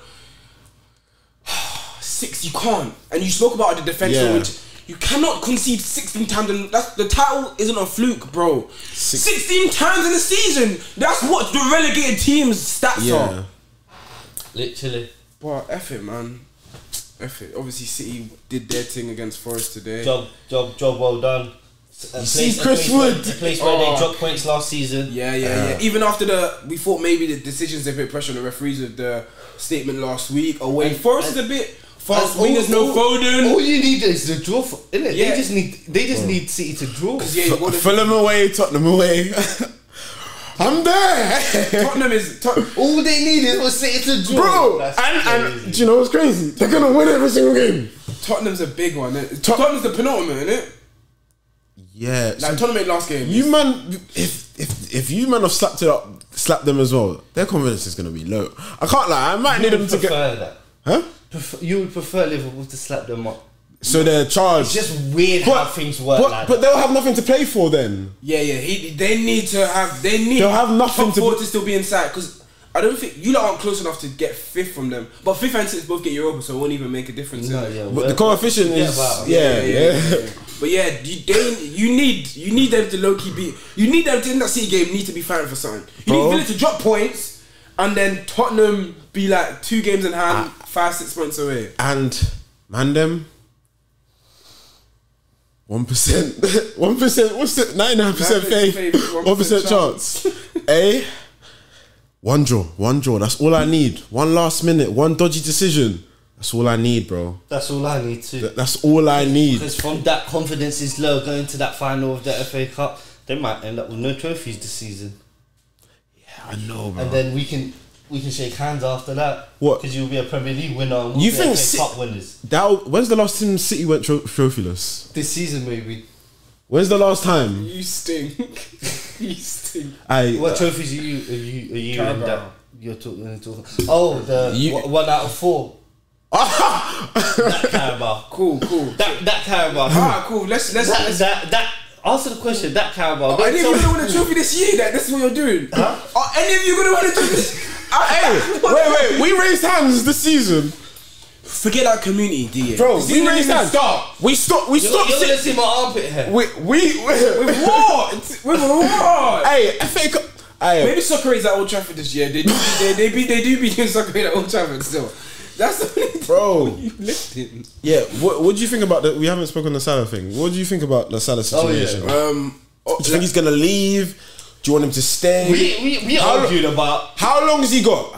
6, you can't. And you spoke about the defense, which you cannot concede 16 times. And that's the title isn't a fluke, bro. 16 times in the season. That's what the relegated teams' stats are. Literally. But F it, man. F it. Obviously, City did their thing against Forest today. Job well done. See Chris Wood. A place where they dropped points last season. Yeah. Even after we thought maybe the decisions they put pressure on the referees with the statement last week. Away Forest is a bit fast wingers, no Foden. All you need is the draw, innit? Yeah. They just need City to draw. Fulham away, Tottenham away. I'm there. Tottenham is all they need is for City to draw, bro. And do you know what's crazy? They're gonna win every single game. Tottenham's a big one. Tottenham's the penultimate, isn't it? Yeah, like Tottenham made last game. You man, if you man have slapped them as well, their confidence is gonna be low. I can't lie. I might need them to get that. Huh? You would prefer Liverpool to slap them up. So they're charged. It's just weird how things work. But they'll have nothing to play for then. Yeah. They need to have. They'll have nothing to still be inside because I don't think you lot aren't close enough to get 5th from them. But 5th and 6th both get Europa, so it won't even make a difference. But the coefficient is yeah. But yeah, you need them to low key beat. You need them to in that City game need to be fighting for something. You need Villa to drop points, and then Tottenham be like 2 games in hand, 5-6 points away. And man, them 1%. What's the 99% faith? 1% chance. One draw. That's all I need. One last minute. One dodgy decision. That's all I need, bro. That's all I need to. That's all I need. Because from that confidence is low going to that final of the FA Cup, they might end up with no trophies this season. Yeah, I know, bro. And then we can shake hands after that. What? Because you'll be a Premier League winner and we'll You be think FA Cup winners. When's the last time City went trophyless? This season, maybe. When's the last time? You stink. You stink. What trophies are you in that you're talking? Oh, the 1 out of 4. That Carabao. Cool. That Carabao. Alright, cool. Let's. That answer the question. That Carabao. Are any of you gonna win a trophy this year? This is what you're doing. Huh? Are any of you gonna win a trophy? Hey, wait. We raised hands this season. Forget that community, DA. Bro, we raised hands. We stopped. You're gonna see my armpit hair. With what? With what? Hey, FA Cup. Maybe Soccer is at Old Trafford this year. They do be doing Soccer at Old Trafford still. That's the only thing. Bro, you lifting. Yeah, what do you think about we haven't spoken the Salah thing. What do you think about the Salah situation? Do you think he's gonna leave? Do you want him to stay? We argued about how long has he got?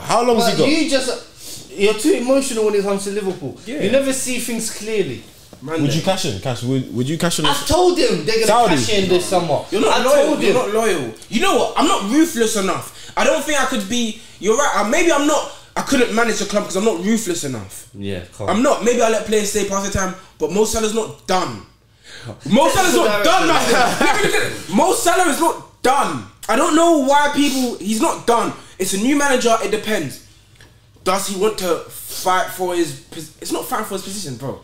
You're too emotional when it comes to Liverpool. Yeah. You never see things clearly. Would you cash in? Would you cash in? I told him they're gonna cash in this summer. You're not loyal. You're not loyal. You know what? I'm not ruthless enough. I don't think I could be. You're right. Maybe I'm not. I couldn't manage the club because I'm not ruthless enough. Yeah, I'm not. Maybe I let players stay past the time, but Mo Salah's not done. Mo Salah's not done, man. Mo Salah is not done. I don't know why he's not done. It's a new manager. It depends. Does he want to fight for his? It's not fighting for his position, bro.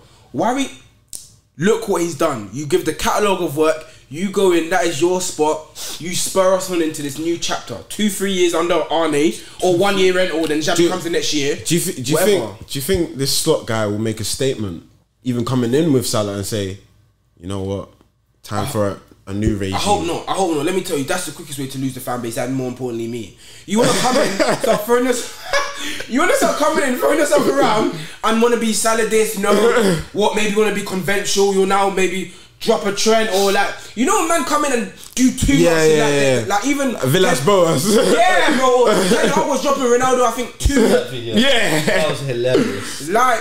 Look what he's done. You give the catalogue of work. You go in. That is your spot. You spur us on into this new chapter. 2-3 years under Arne, or 1 year rental. Then Xavi comes in next year. Do you think this Slot guy will make a statement, even coming in with Salah, and say, you know what, time for a new regime? I hope not. Let me tell you, that's the quickest way to lose the fan base, and more importantly, me. You want to come in, start throwing us. You want to start coming in, throwing yourself around, and want to be Salah this, what, maybe want to be conventional, you'll now maybe drop a trend, or like, man come in and do too much. Like even Villas Boas. Yeah, bro. I was dropping Ronaldo, I think 2. That was hilarious. Like,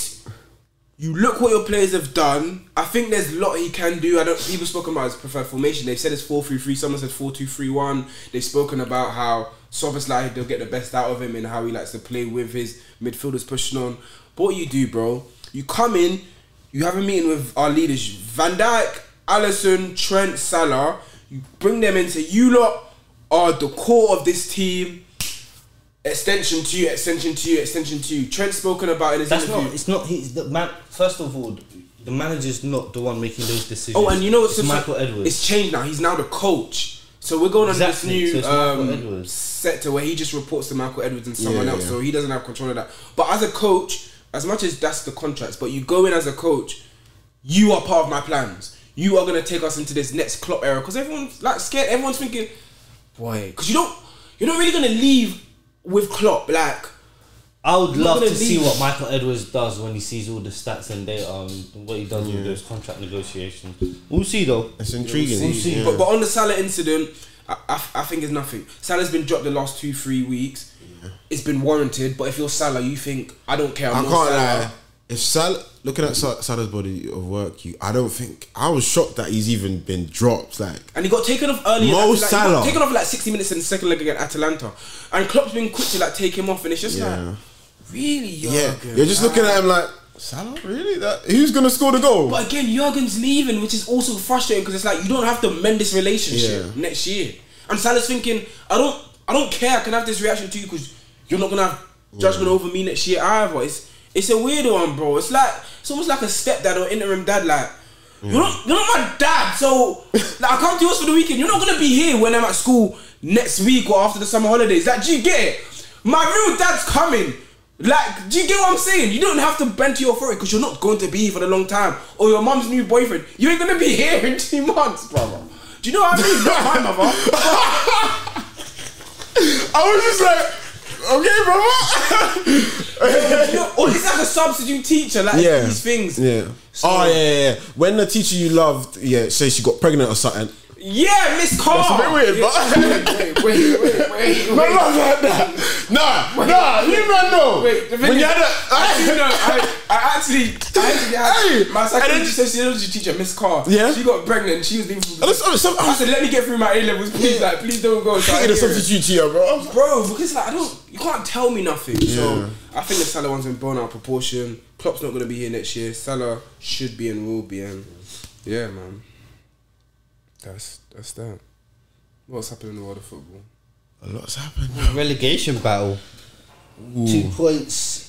you look what your players have done. I think there's a lot he can do. People spoken about his preferred formation. They've said it's 4-3-3. Someone said 4-2-3-1. They've spoken about how Szoboszlai, they'll get the best out of him and how he likes to play with his midfielders pushing on. But what you do, bro, you come in, you have a meeting with our leaders, Van Dijk, Alisson, Trent, Salah. You bring them in, say, you lot are the core of this team. Extension to you. Trent's spoken about in his interview. He's the man. First of all, the manager's not the one making those decisions. Oh, and you know what's Michael Edwards. It's changed now. He's now the coach. So we're going on this new sector where he just reports to Michael Edwards and someone else. So he doesn't have control of that. But as a coach, as much as that's the contracts, but you go in as a coach, you are part of my plans. You are going to take us into this next Klopp era, because everyone's like scared. Everyone's thinking, boy, because you're not really going to leave with Klopp. Like, I would love to see what Michael Edwards does when he sees all the stats and data, what he does with those contract negotiations. We'll see though. It's intriguing. We'll see. But on the Salah incident, I think it's nothing. Salah's been dropped the last 2-3 weeks. It's been warranted, but if you're Salah, you think, I don't care. I can't lie. If Salah, looking at Salah's body of work, I was shocked that he's even been dropped. Like, and he got taken off earlier. He got taken off 60 minutes in the second leg against Atalanta, and Klopp's been quick to take him off, and it's just really, Jurgen. You're just looking at him like, Salah, really? Who's gonna score the goal? But again, Jurgen's leaving, which is also frustrating because it's like you don't have to mend this relationship next year, and Salah's thinking, I don't care. I can have this reaction to you because you're not gonna have judgment over me next year either. It's a weird one, bro. It's almost like a stepdad or interim dad. Like, you're not my dad, so like, I come to yours for the weekend. You're not gonna be here when I'm at school next week or after the summer holidays. Like, do you get it? My real dad's coming. Like, do you get what I'm saying? You don't have to bend to your authority because you're not going to be here for a long time. Or your mum's new boyfriend, you ain't gonna be here in 2 months, brother. Do you know what I mean? Not my mother. I was just like, okay, brother. Or he's like a substitute teacher, like these things. Yeah. So, yeah. When the teacher you loved, say she got pregnant or something, Yeah, Miss Carr. That's a bit weird, but Wait. man, not like that. Nah, you man know. Wait, the thing when is, you had I actually Hey, had my and psychology then- sociology teacher, Miss Carr. Yeah? She got pregnant. She was leaving. I I said, let me get through my A levels, please. Like, please don't go. So I hated a hear it. substitute here, bro. Bro, because like you can't tell me nothing. So I think the Salah one's been blown out of proportion. Klopp's not gonna be here next year. Salah should be and will be, and yeah, man. That's that. What's happening in the world of football? A lot's happened. Relegation battle. 2 points.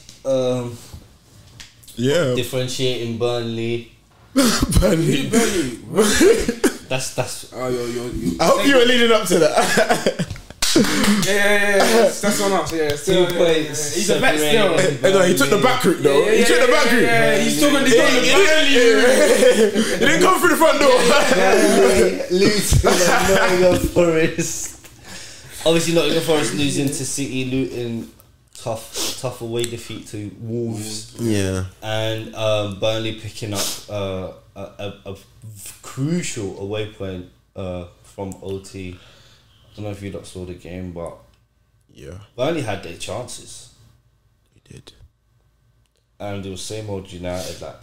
Yeah. Differentiating Burnley. Burnley. Burnley. That's. Oh, yo. I hope you were leading up to that. Yeah. That's on us. Yeah, still, 2 points. He's a vet still. Hey, no, he took the back route though. He took the back route. Yeah, he's still going to go in the He didn't come through the front door. Luton and Nottingham Forest. Obviously, Nottingham Forest losing to City. Luton, tough away defeat to Wolves. Yeah. And Burnley picking up a crucial away point from OT. I don't know if you lot saw the game, but Yeah, Burnley had their chances. he did. And it was same old United. Like,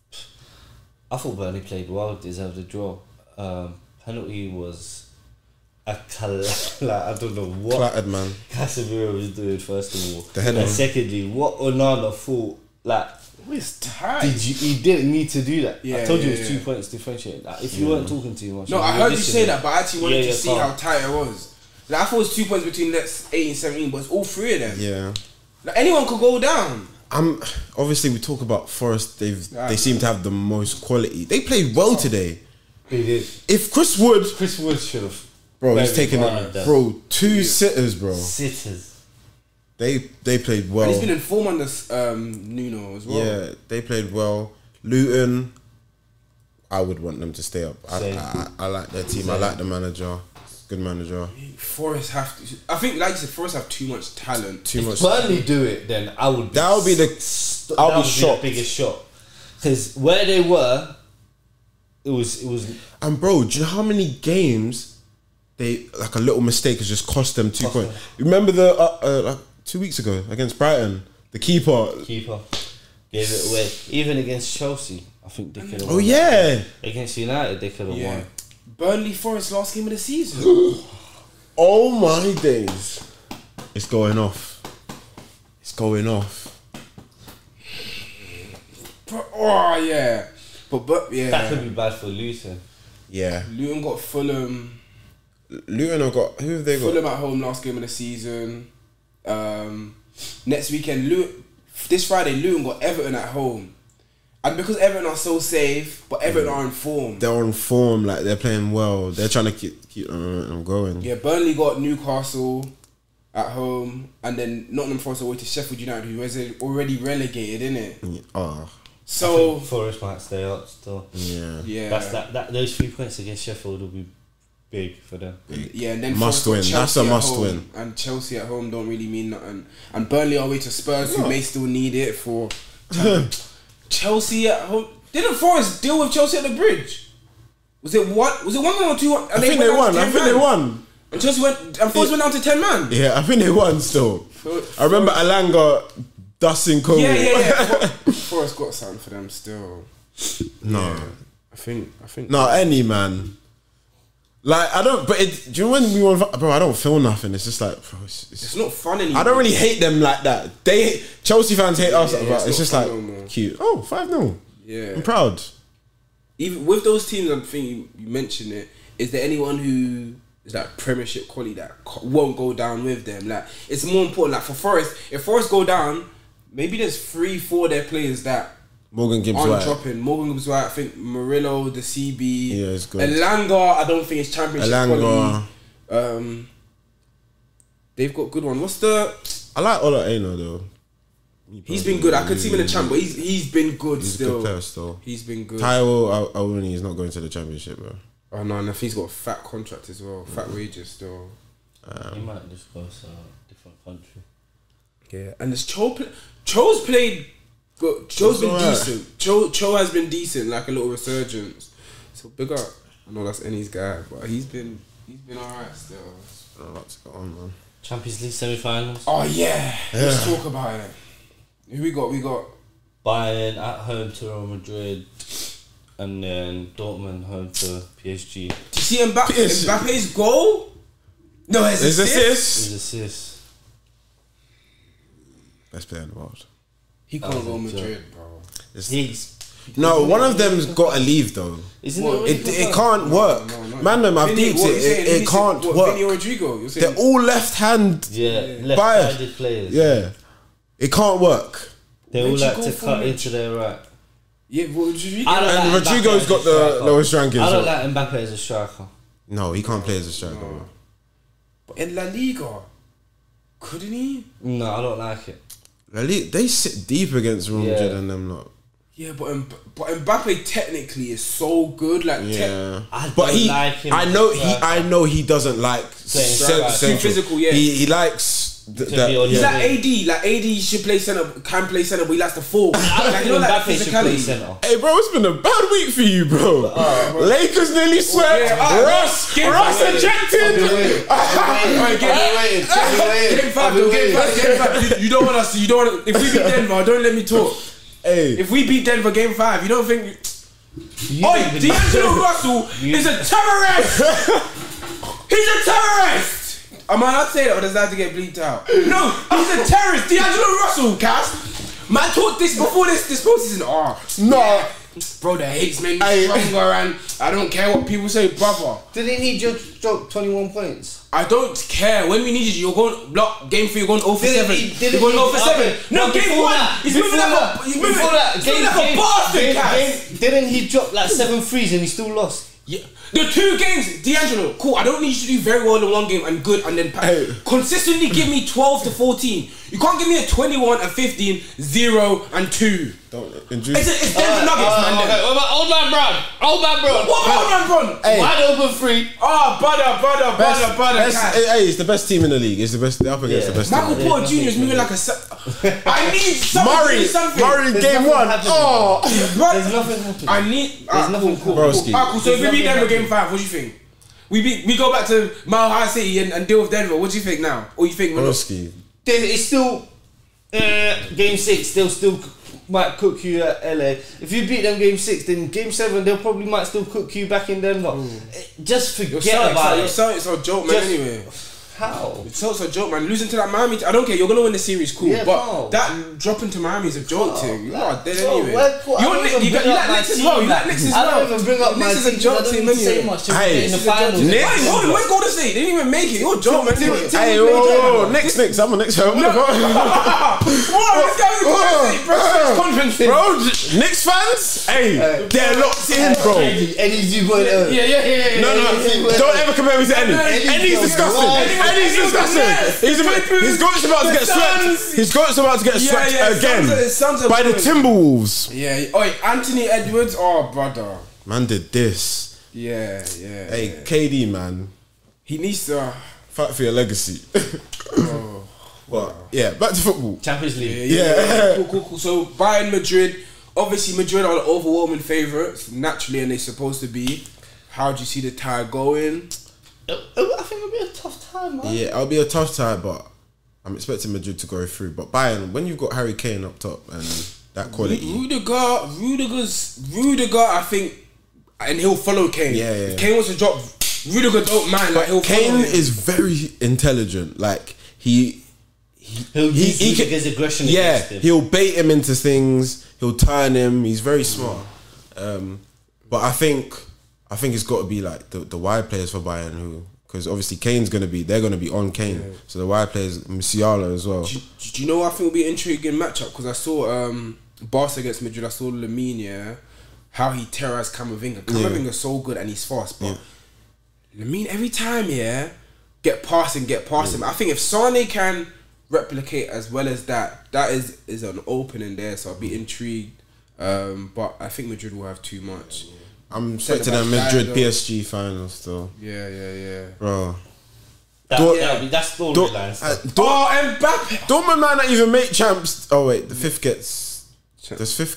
I thought Burnley played well, deserved a draw. Penalty was like, I don't know what Clattered, man. Casemiro was doing, first of all. The header. And secondly, what Onana thought, like, It's tight. he didn't need to do that. Yeah, I told you it yeah, was yeah. 2 points differentiating. Like, if you weren't talking too much, No, you I were heard you listening. say that, but I actually wanted to see calm. how tight it was. Like, I thought it was 2 points between let's 8 and 17, but it's all three of them. Yeah. Like, anyone could go down. Obviously we talk about Forest. They seem to have the most quality. They played well today. They did. If Chris Wood, should have. bro, he's taking two sitters, bro. Sitters. They played well. And he's been in form on this Nuno as well. Yeah, they played well. Luton, I would want them to stay up. Same. I like their team. I Same. like the manager. Good manager. Forest have to. I think, like you said, Forest have too much talent. Too much. Burnley do it, then I would. That would be the. I'll be shocked. The biggest shock, because where they were, it was. And bro, do you know how many games they like a little mistake has just cost them 2 points? You remember the like 2 weeks ago against Brighton, the keeper Keeper gave it away. Even against Chelsea, I think they could have. Oh yeah. Against United, they could have Yeah. won. Burnley Forest last game of the season. Oh my days. It's going off. It's going off. Oh yeah, but yeah. That could be bad for Luton. Yeah. Luton got Fulham. Luton have got, who have they got? Fulham at home last game of the season. Next weekend, this Friday, Luton got Everton at home. And because Everton are so safe, but Everton are in form. They're on form, like they're playing well. They're trying to keep them going. Yeah, Burnley got Newcastle at home, and then Nottingham Forest away to Sheffield United, who was already relegated, innit? Oh, So Forest might stay up still. yeah. yeah, That's those 3 points against Sheffield will be big for them. yeah, and then Must Forest got win. That's a Chelsea at must home, win. And Chelsea at home don't really mean nothing. And Burnley are away to Spurs, who may still need it for Chelsea at home. Didn't Forest deal with Chelsea at the Bridge? Was it 1-1 or 2-1? I think they won. I think they won. And Chelsea went, and Forest went down to 10 man. Yeah, I think they won still. I remember Alanga dusting Congo. Yeah. Forest got something for them still. No. Yeah. I think. No, any man. Like, I don't, but do you know when we won, bro, I don't feel nothing. It's just like, bro, It's not fun anymore. I don't really hate them like that. Chelsea fans hate us, yeah, but it's it's not just fun like, no more. cute. Oh, 5-0. Yeah. I'm proud. Even with those teams, I think you mentioned it. Is there anyone who is like Premiership quality that won't go down with them? Like, it's more important. Like for Forest, if Forest go down, maybe there's 3-4 of their players that Morgan Gibbs aren't White. dropping. Morgan Gibbs White, I think Murillo, the CB, Yeah, it's good. Elanga, I don't think it's Championship Elanga. quality. They've got good one. What's the? I like Ola Aino though. He's been good. I could see him in the champ, but he's been good He's still. a good player still. He's been good. Taiwo Awuni is not going to the championship, bro. Oh no, and I think he's got a fat contract as well, fat wages still. He might just go to a different country. Yeah, and this Cho's played good. Cho's been alright. decent. Cho has been decent, like a little resurgence. So big up. I know that's Enny's guy, but he's been alright still. Oh, let's go on, man. Champions League semi-finals. Oh yeah. Let's talk about it. Who we got? We got Bayern at home to Real Madrid, and then Dortmund home to PSG. Do you see Mbappe's goal? No, his assist. His assist. Best player in the world. He can't go Madrid, bro. No, one of them's got to leave though. Isn't It can't work. No. Man, I've deeped it. It can't work. Vinny Rodrigo, you're saying? They're all left-hand. Yeah, left-sided players. Yeah, it can't work. They all Where'd you like go to for cut Madrid? into their right. Yeah, Rodrigo. I don't And like Rodrigo's Mbappe got as the a striker. lowest ranking. I so- don't like Mbappe as a striker. No, he can't play as a striker. bro. But in La Liga, couldn't he? No, I don't like it. They sit deep against Real Madrid Yeah. and them lot. Yeah, but Mbappe technically is so good. Like, Yeah, I but don't like him. I know he doesn't like Playing central. too physical, yeah. He likes be on he's Yeah. like AD. Like AD should play center, can play center, but he likes to fall. I Like, don't you know, think like Mbappe should play physicality. centre. Hey, bro, it's been a bad week for you, bro. Lakers nearly swept. Yeah, Russ ejected. Alright, game five, though, game five. You don't want us to. You don't want. If we beat Denver, don't let me talk. Hey, If we beat Denver game 5, you don't think? Oi, don't even- D'Angelo Russell is a terrorist. He's a terrorist. Am I not saying that, or does that have to get bleeped out? No, he's a terrorist. D'Angelo Russell, Cass. Man taught this before this postseason. Oh, no. bro, the hates made me stronger, and I don't care what people say, brother. Didn't he just drop 21 points? I don't care. When we need you, you're going block game 3. You're going 0 for 7. You're going 0 for 7. No, game 1. He's moving like a bastard, Cass. Didn't he drop like 7 threes and he still lost? Yeah. The 2 games, D'Angelo, cool. I don't need you to do very well in one game and good and then consistently give me 12 to 14. You can't give me a 21 and 15, 0 and 2. It's Denver Nuggets, man. Okay. What about Old Man Brown? Old Man Brown. What about Old Man Brown? Hey. Wide open 3. Oh, butter. Hey, it's the best team in the league. It's the best. They're up against Yeah. the best. Michael team. Porter Jr. is moving like a. I need something. Murray, There's game nothing 1. happening. Oh, There's nothing happening. I need. There's nothing cool. Broski. Cool. So if we There's beat Denver nothing game 5, what do you think? We go back to Mile High City and deal with Denver. What do you think now? Or you think we're not? Broski. It's still game 6. They'll still might cook you at LA. If you beat them game 6, then game 7 they'll probably might still cook you back in Denver. Just forget about it. It's a joke, man. Just- Anyway. How? It's also a joke, man. Losing to that Miami, I don't care. You're gonna win the series, cool. Yeah, but no. that dropping to Miami is a joke thing. You're not dead Bro, anyway. I don't even You bring like up my Knicks as team, well. You man. like Knicks as I well. don't even bring up my Knicks is a team. joke I don't team need to say anyway. much. Hey, In the Knicks- finals. Wait, hold on. Where's Golden State? They didn't even make it. You're a joke, man. Hey, whoa, Knicks. I'm a Knicks fan. Whoa, this guy was a Golden State. Bro, conference thing. Bro, Knicks fans, hey, they're locked in, bro. Eddie's you boy. Yeah. No, don't ever compare me to Eddie. Eddie's disgusting. Eddie's disgusting. His goat's about to get swept. His goat's about to get swept again Suns are by the doing- Timberwolves. Yeah. Oi, Anthony Edwards. Oh, brother. Man did this. Yeah. Hey, KD, man, He needs to. fight for your legacy. But yeah, back to football. Champions League. Yeah. Cool. So Bayern Madrid. Obviously, Madrid are the overwhelming favourites naturally, and they're supposed to be. How do you see the tie going? I think it'll be a tough time, man. Yeah, it'll be a tough tie, but I'm expecting Madrid to go through. But Bayern, when you've got Harry Kane up top and that quality, Rudiger, I think, and he'll follow Kane. Yeah. If Kane wants to drop, Rudiger don't mind. Like he'll follow Kane him. is very intelligent. Like He'll use he Rudiger's aggression yeah, against him. he'll bait him into things. He'll turn him. He's very smart. But I think it's got to be like the wide players for Bayern who, because obviously they're gonna be on Kane. Yeah. So the wide players, Musiala as well. Do you know what I think will be an intriguing matchup? Because I saw Barca against Madrid. I saw Lamine. Yeah, how he terrorized Camavinga. Camavinga's so good and he's fast, but Lamine every time get past him. I think if Sane can replicate as well as that is an opening there. So I'll be intrigued. But I think Madrid will have too much. I'm expecting a Madrid PSG final still. Yeah. Bro. That's storylines. Mbappe. Dortmund might not even make champs. Oh wait, the fifth gets. Does fifth get?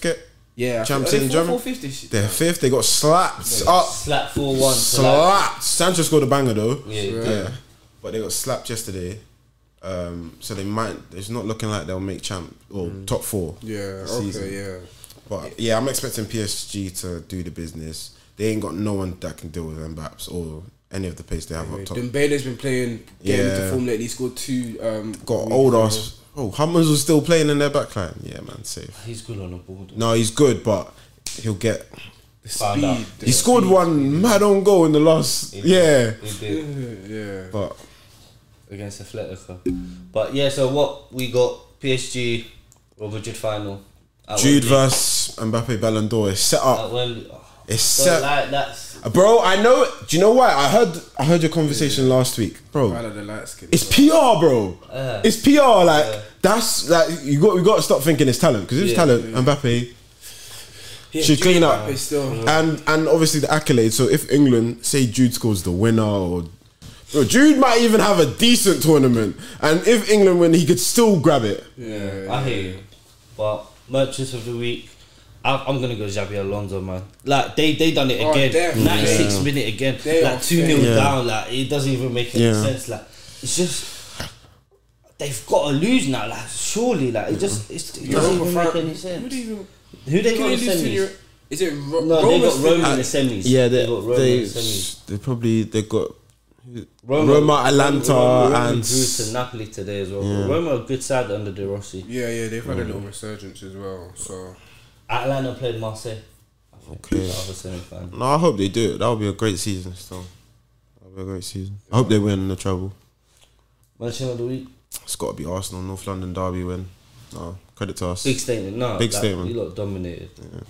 Yeah, Champs are they in Germany. 4-5 this year? They're fifth. They got slapped up. Slap 4-1. Slapped. Sancho scored a banger though. Yeah. But they got slapped yesterday. So they might. It's not looking like they'll make champ or top 4. Yeah. this Okay. season. Yeah. But yeah, I'm expecting PSG to do the business. They ain't got no one that can deal with Mbappé or any of the pace they have up top. Dembele's been playing, getting into Yeah. form lately. He scored 2. Got old ass. Oh, Hummers was still playing in their backline. Yeah, man, safe. He's good on the board. No, he's good, but he'll get. Found out. He scored one mad on goal in the last. Yeah, He did. Yeah. but Against Atletico. But yeah, so what we got, PSG, Real Madrid final. At Jude Wembley. versus Mbappe Ballon d'Or is set At up. Wembley. Oh, It's so set. like, that's... Bro, I know. Do you know why? I heard your conversation last week, bro. I like the light skin. It's PR, bro. It's PR. Like that's like we got to stop thinking it's talent because it's talent. Mbappe should clean up, Mbappe still. and obviously the accolades. So if England say Jude scores the winner, or bro, Jude might even have a decent tournament, and if England win, he could still grab it. I hear you. But merchants of the week, I'm gonna go Xabi Alonso, man. Like they done it Oh, again. definitely. 96 minute again. They Like are 2-0 fair. down. Like it doesn't even make any Yeah. sense. Like it's just they've got to lose now. Like surely, like it doesn't even make any sense. Who they got in the semis? Is it No, they got Roma in the semis. Yeah, they got Roma in the semis. they got Roma, Atalanta, Roma and drew to Napoli today as well. Roma a good side under De Rossi. Yeah, they've had a little resurgence as well. So Atlanta played Marseille. I think. Okay. The other semi-final. No, I hope they do it. That would be a great season. Still, that would be a great season. I hope they win the treble. Merchant of the week. It's got to be Arsenal, North London derby win. No, credit to us. Big statement. No, Big like, statement. You lot dominated.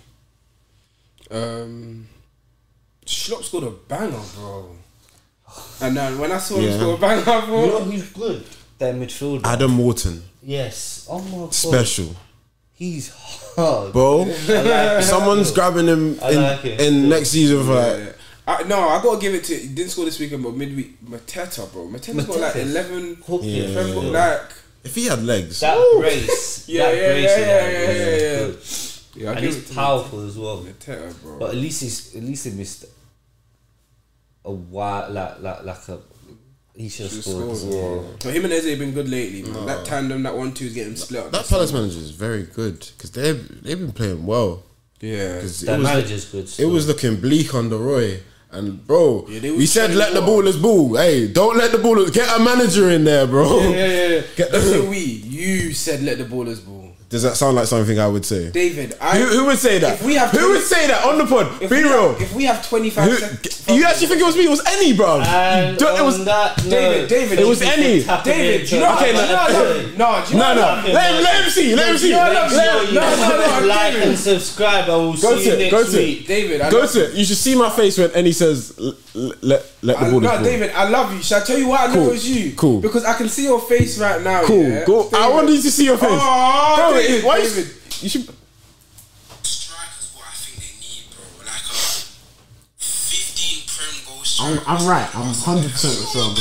Schlupp scored a banger, bro. And then when I saw him Yeah. score a banger, You bro. know who's good? Their midfielder. Adam Wharton, Yes. Oh my god. special, He's hard. bro. I like Someone's grabbing him I like it. in next season for like. Yeah. I gotta give it to. He didn't score this weekend, but midweek Mateta, bro. Mateta's got like Mateta's 11. Hook Yeah. it. Got like If he had legs, That brace. Yeah, that yeah, brace yeah, is yeah, good. yeah. I And give he's it to powerful as well. Mateta, bro. But at least he missed a while, like a. He should have scored as well. But him and Eze have been good lately, man. That tandem, that 1-2 is getting split up. that Palace manager is very good because they've been playing well. Yeah. 'Cause That manager's good. It still. was looking bleak under Roy. And bro, Yeah, they we was said trying let the to- ballers ball. Hey, don't let the ballers get a manager in there, bro. Yeah. Get Don't say the, we. You said let the ballers ball. does that sound like something I would say? David, Who would say that? If we have Who 20 would say that on the pod? Be If we real. have, if we have 25 Who, seconds. you actually think it was me? It was any, bro. And It was on that note, David, it was any. David, do you know Okay, how no. no, Let him see. Let him see. Make sure you no, like David. and subscribe, and we'll Go see to you it, go next to it. week. David, Go to it. You should see my face when Annie says let the ballers no, ball. David, I love you. Shall I tell you why I know Cool. it was you? Cool. Because I can see your face right now. Cool. Yeah? Go. I David. want you to see your face. Oh, Bro, David, why David. you should. Strikers, what I think they need, bro. Like a 15 Prem goal striker. I'm right. I'm 100% with Sam.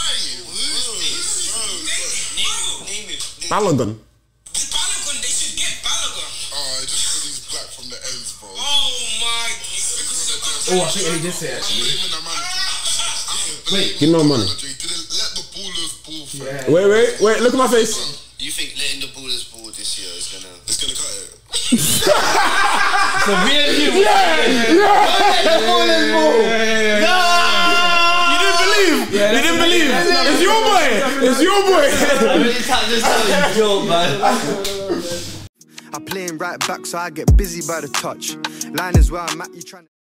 Name it. Balogun. Balogun, they should get Balogun. Oh, just because he's black from the ends, bro. Oh my. It's because Oh, I think he did say actually. Wait, give me my money. He didn't let the ballers ball for Wait. Look at my face. You think letting the ballers ball this year is gonna... It's gonna cut it. So me and you. You didn't believe. It's your boy. It's your boy. I really can't just tell you joke, man. I play him right back, so I get busy by the touch. Line is where I'm at, you trying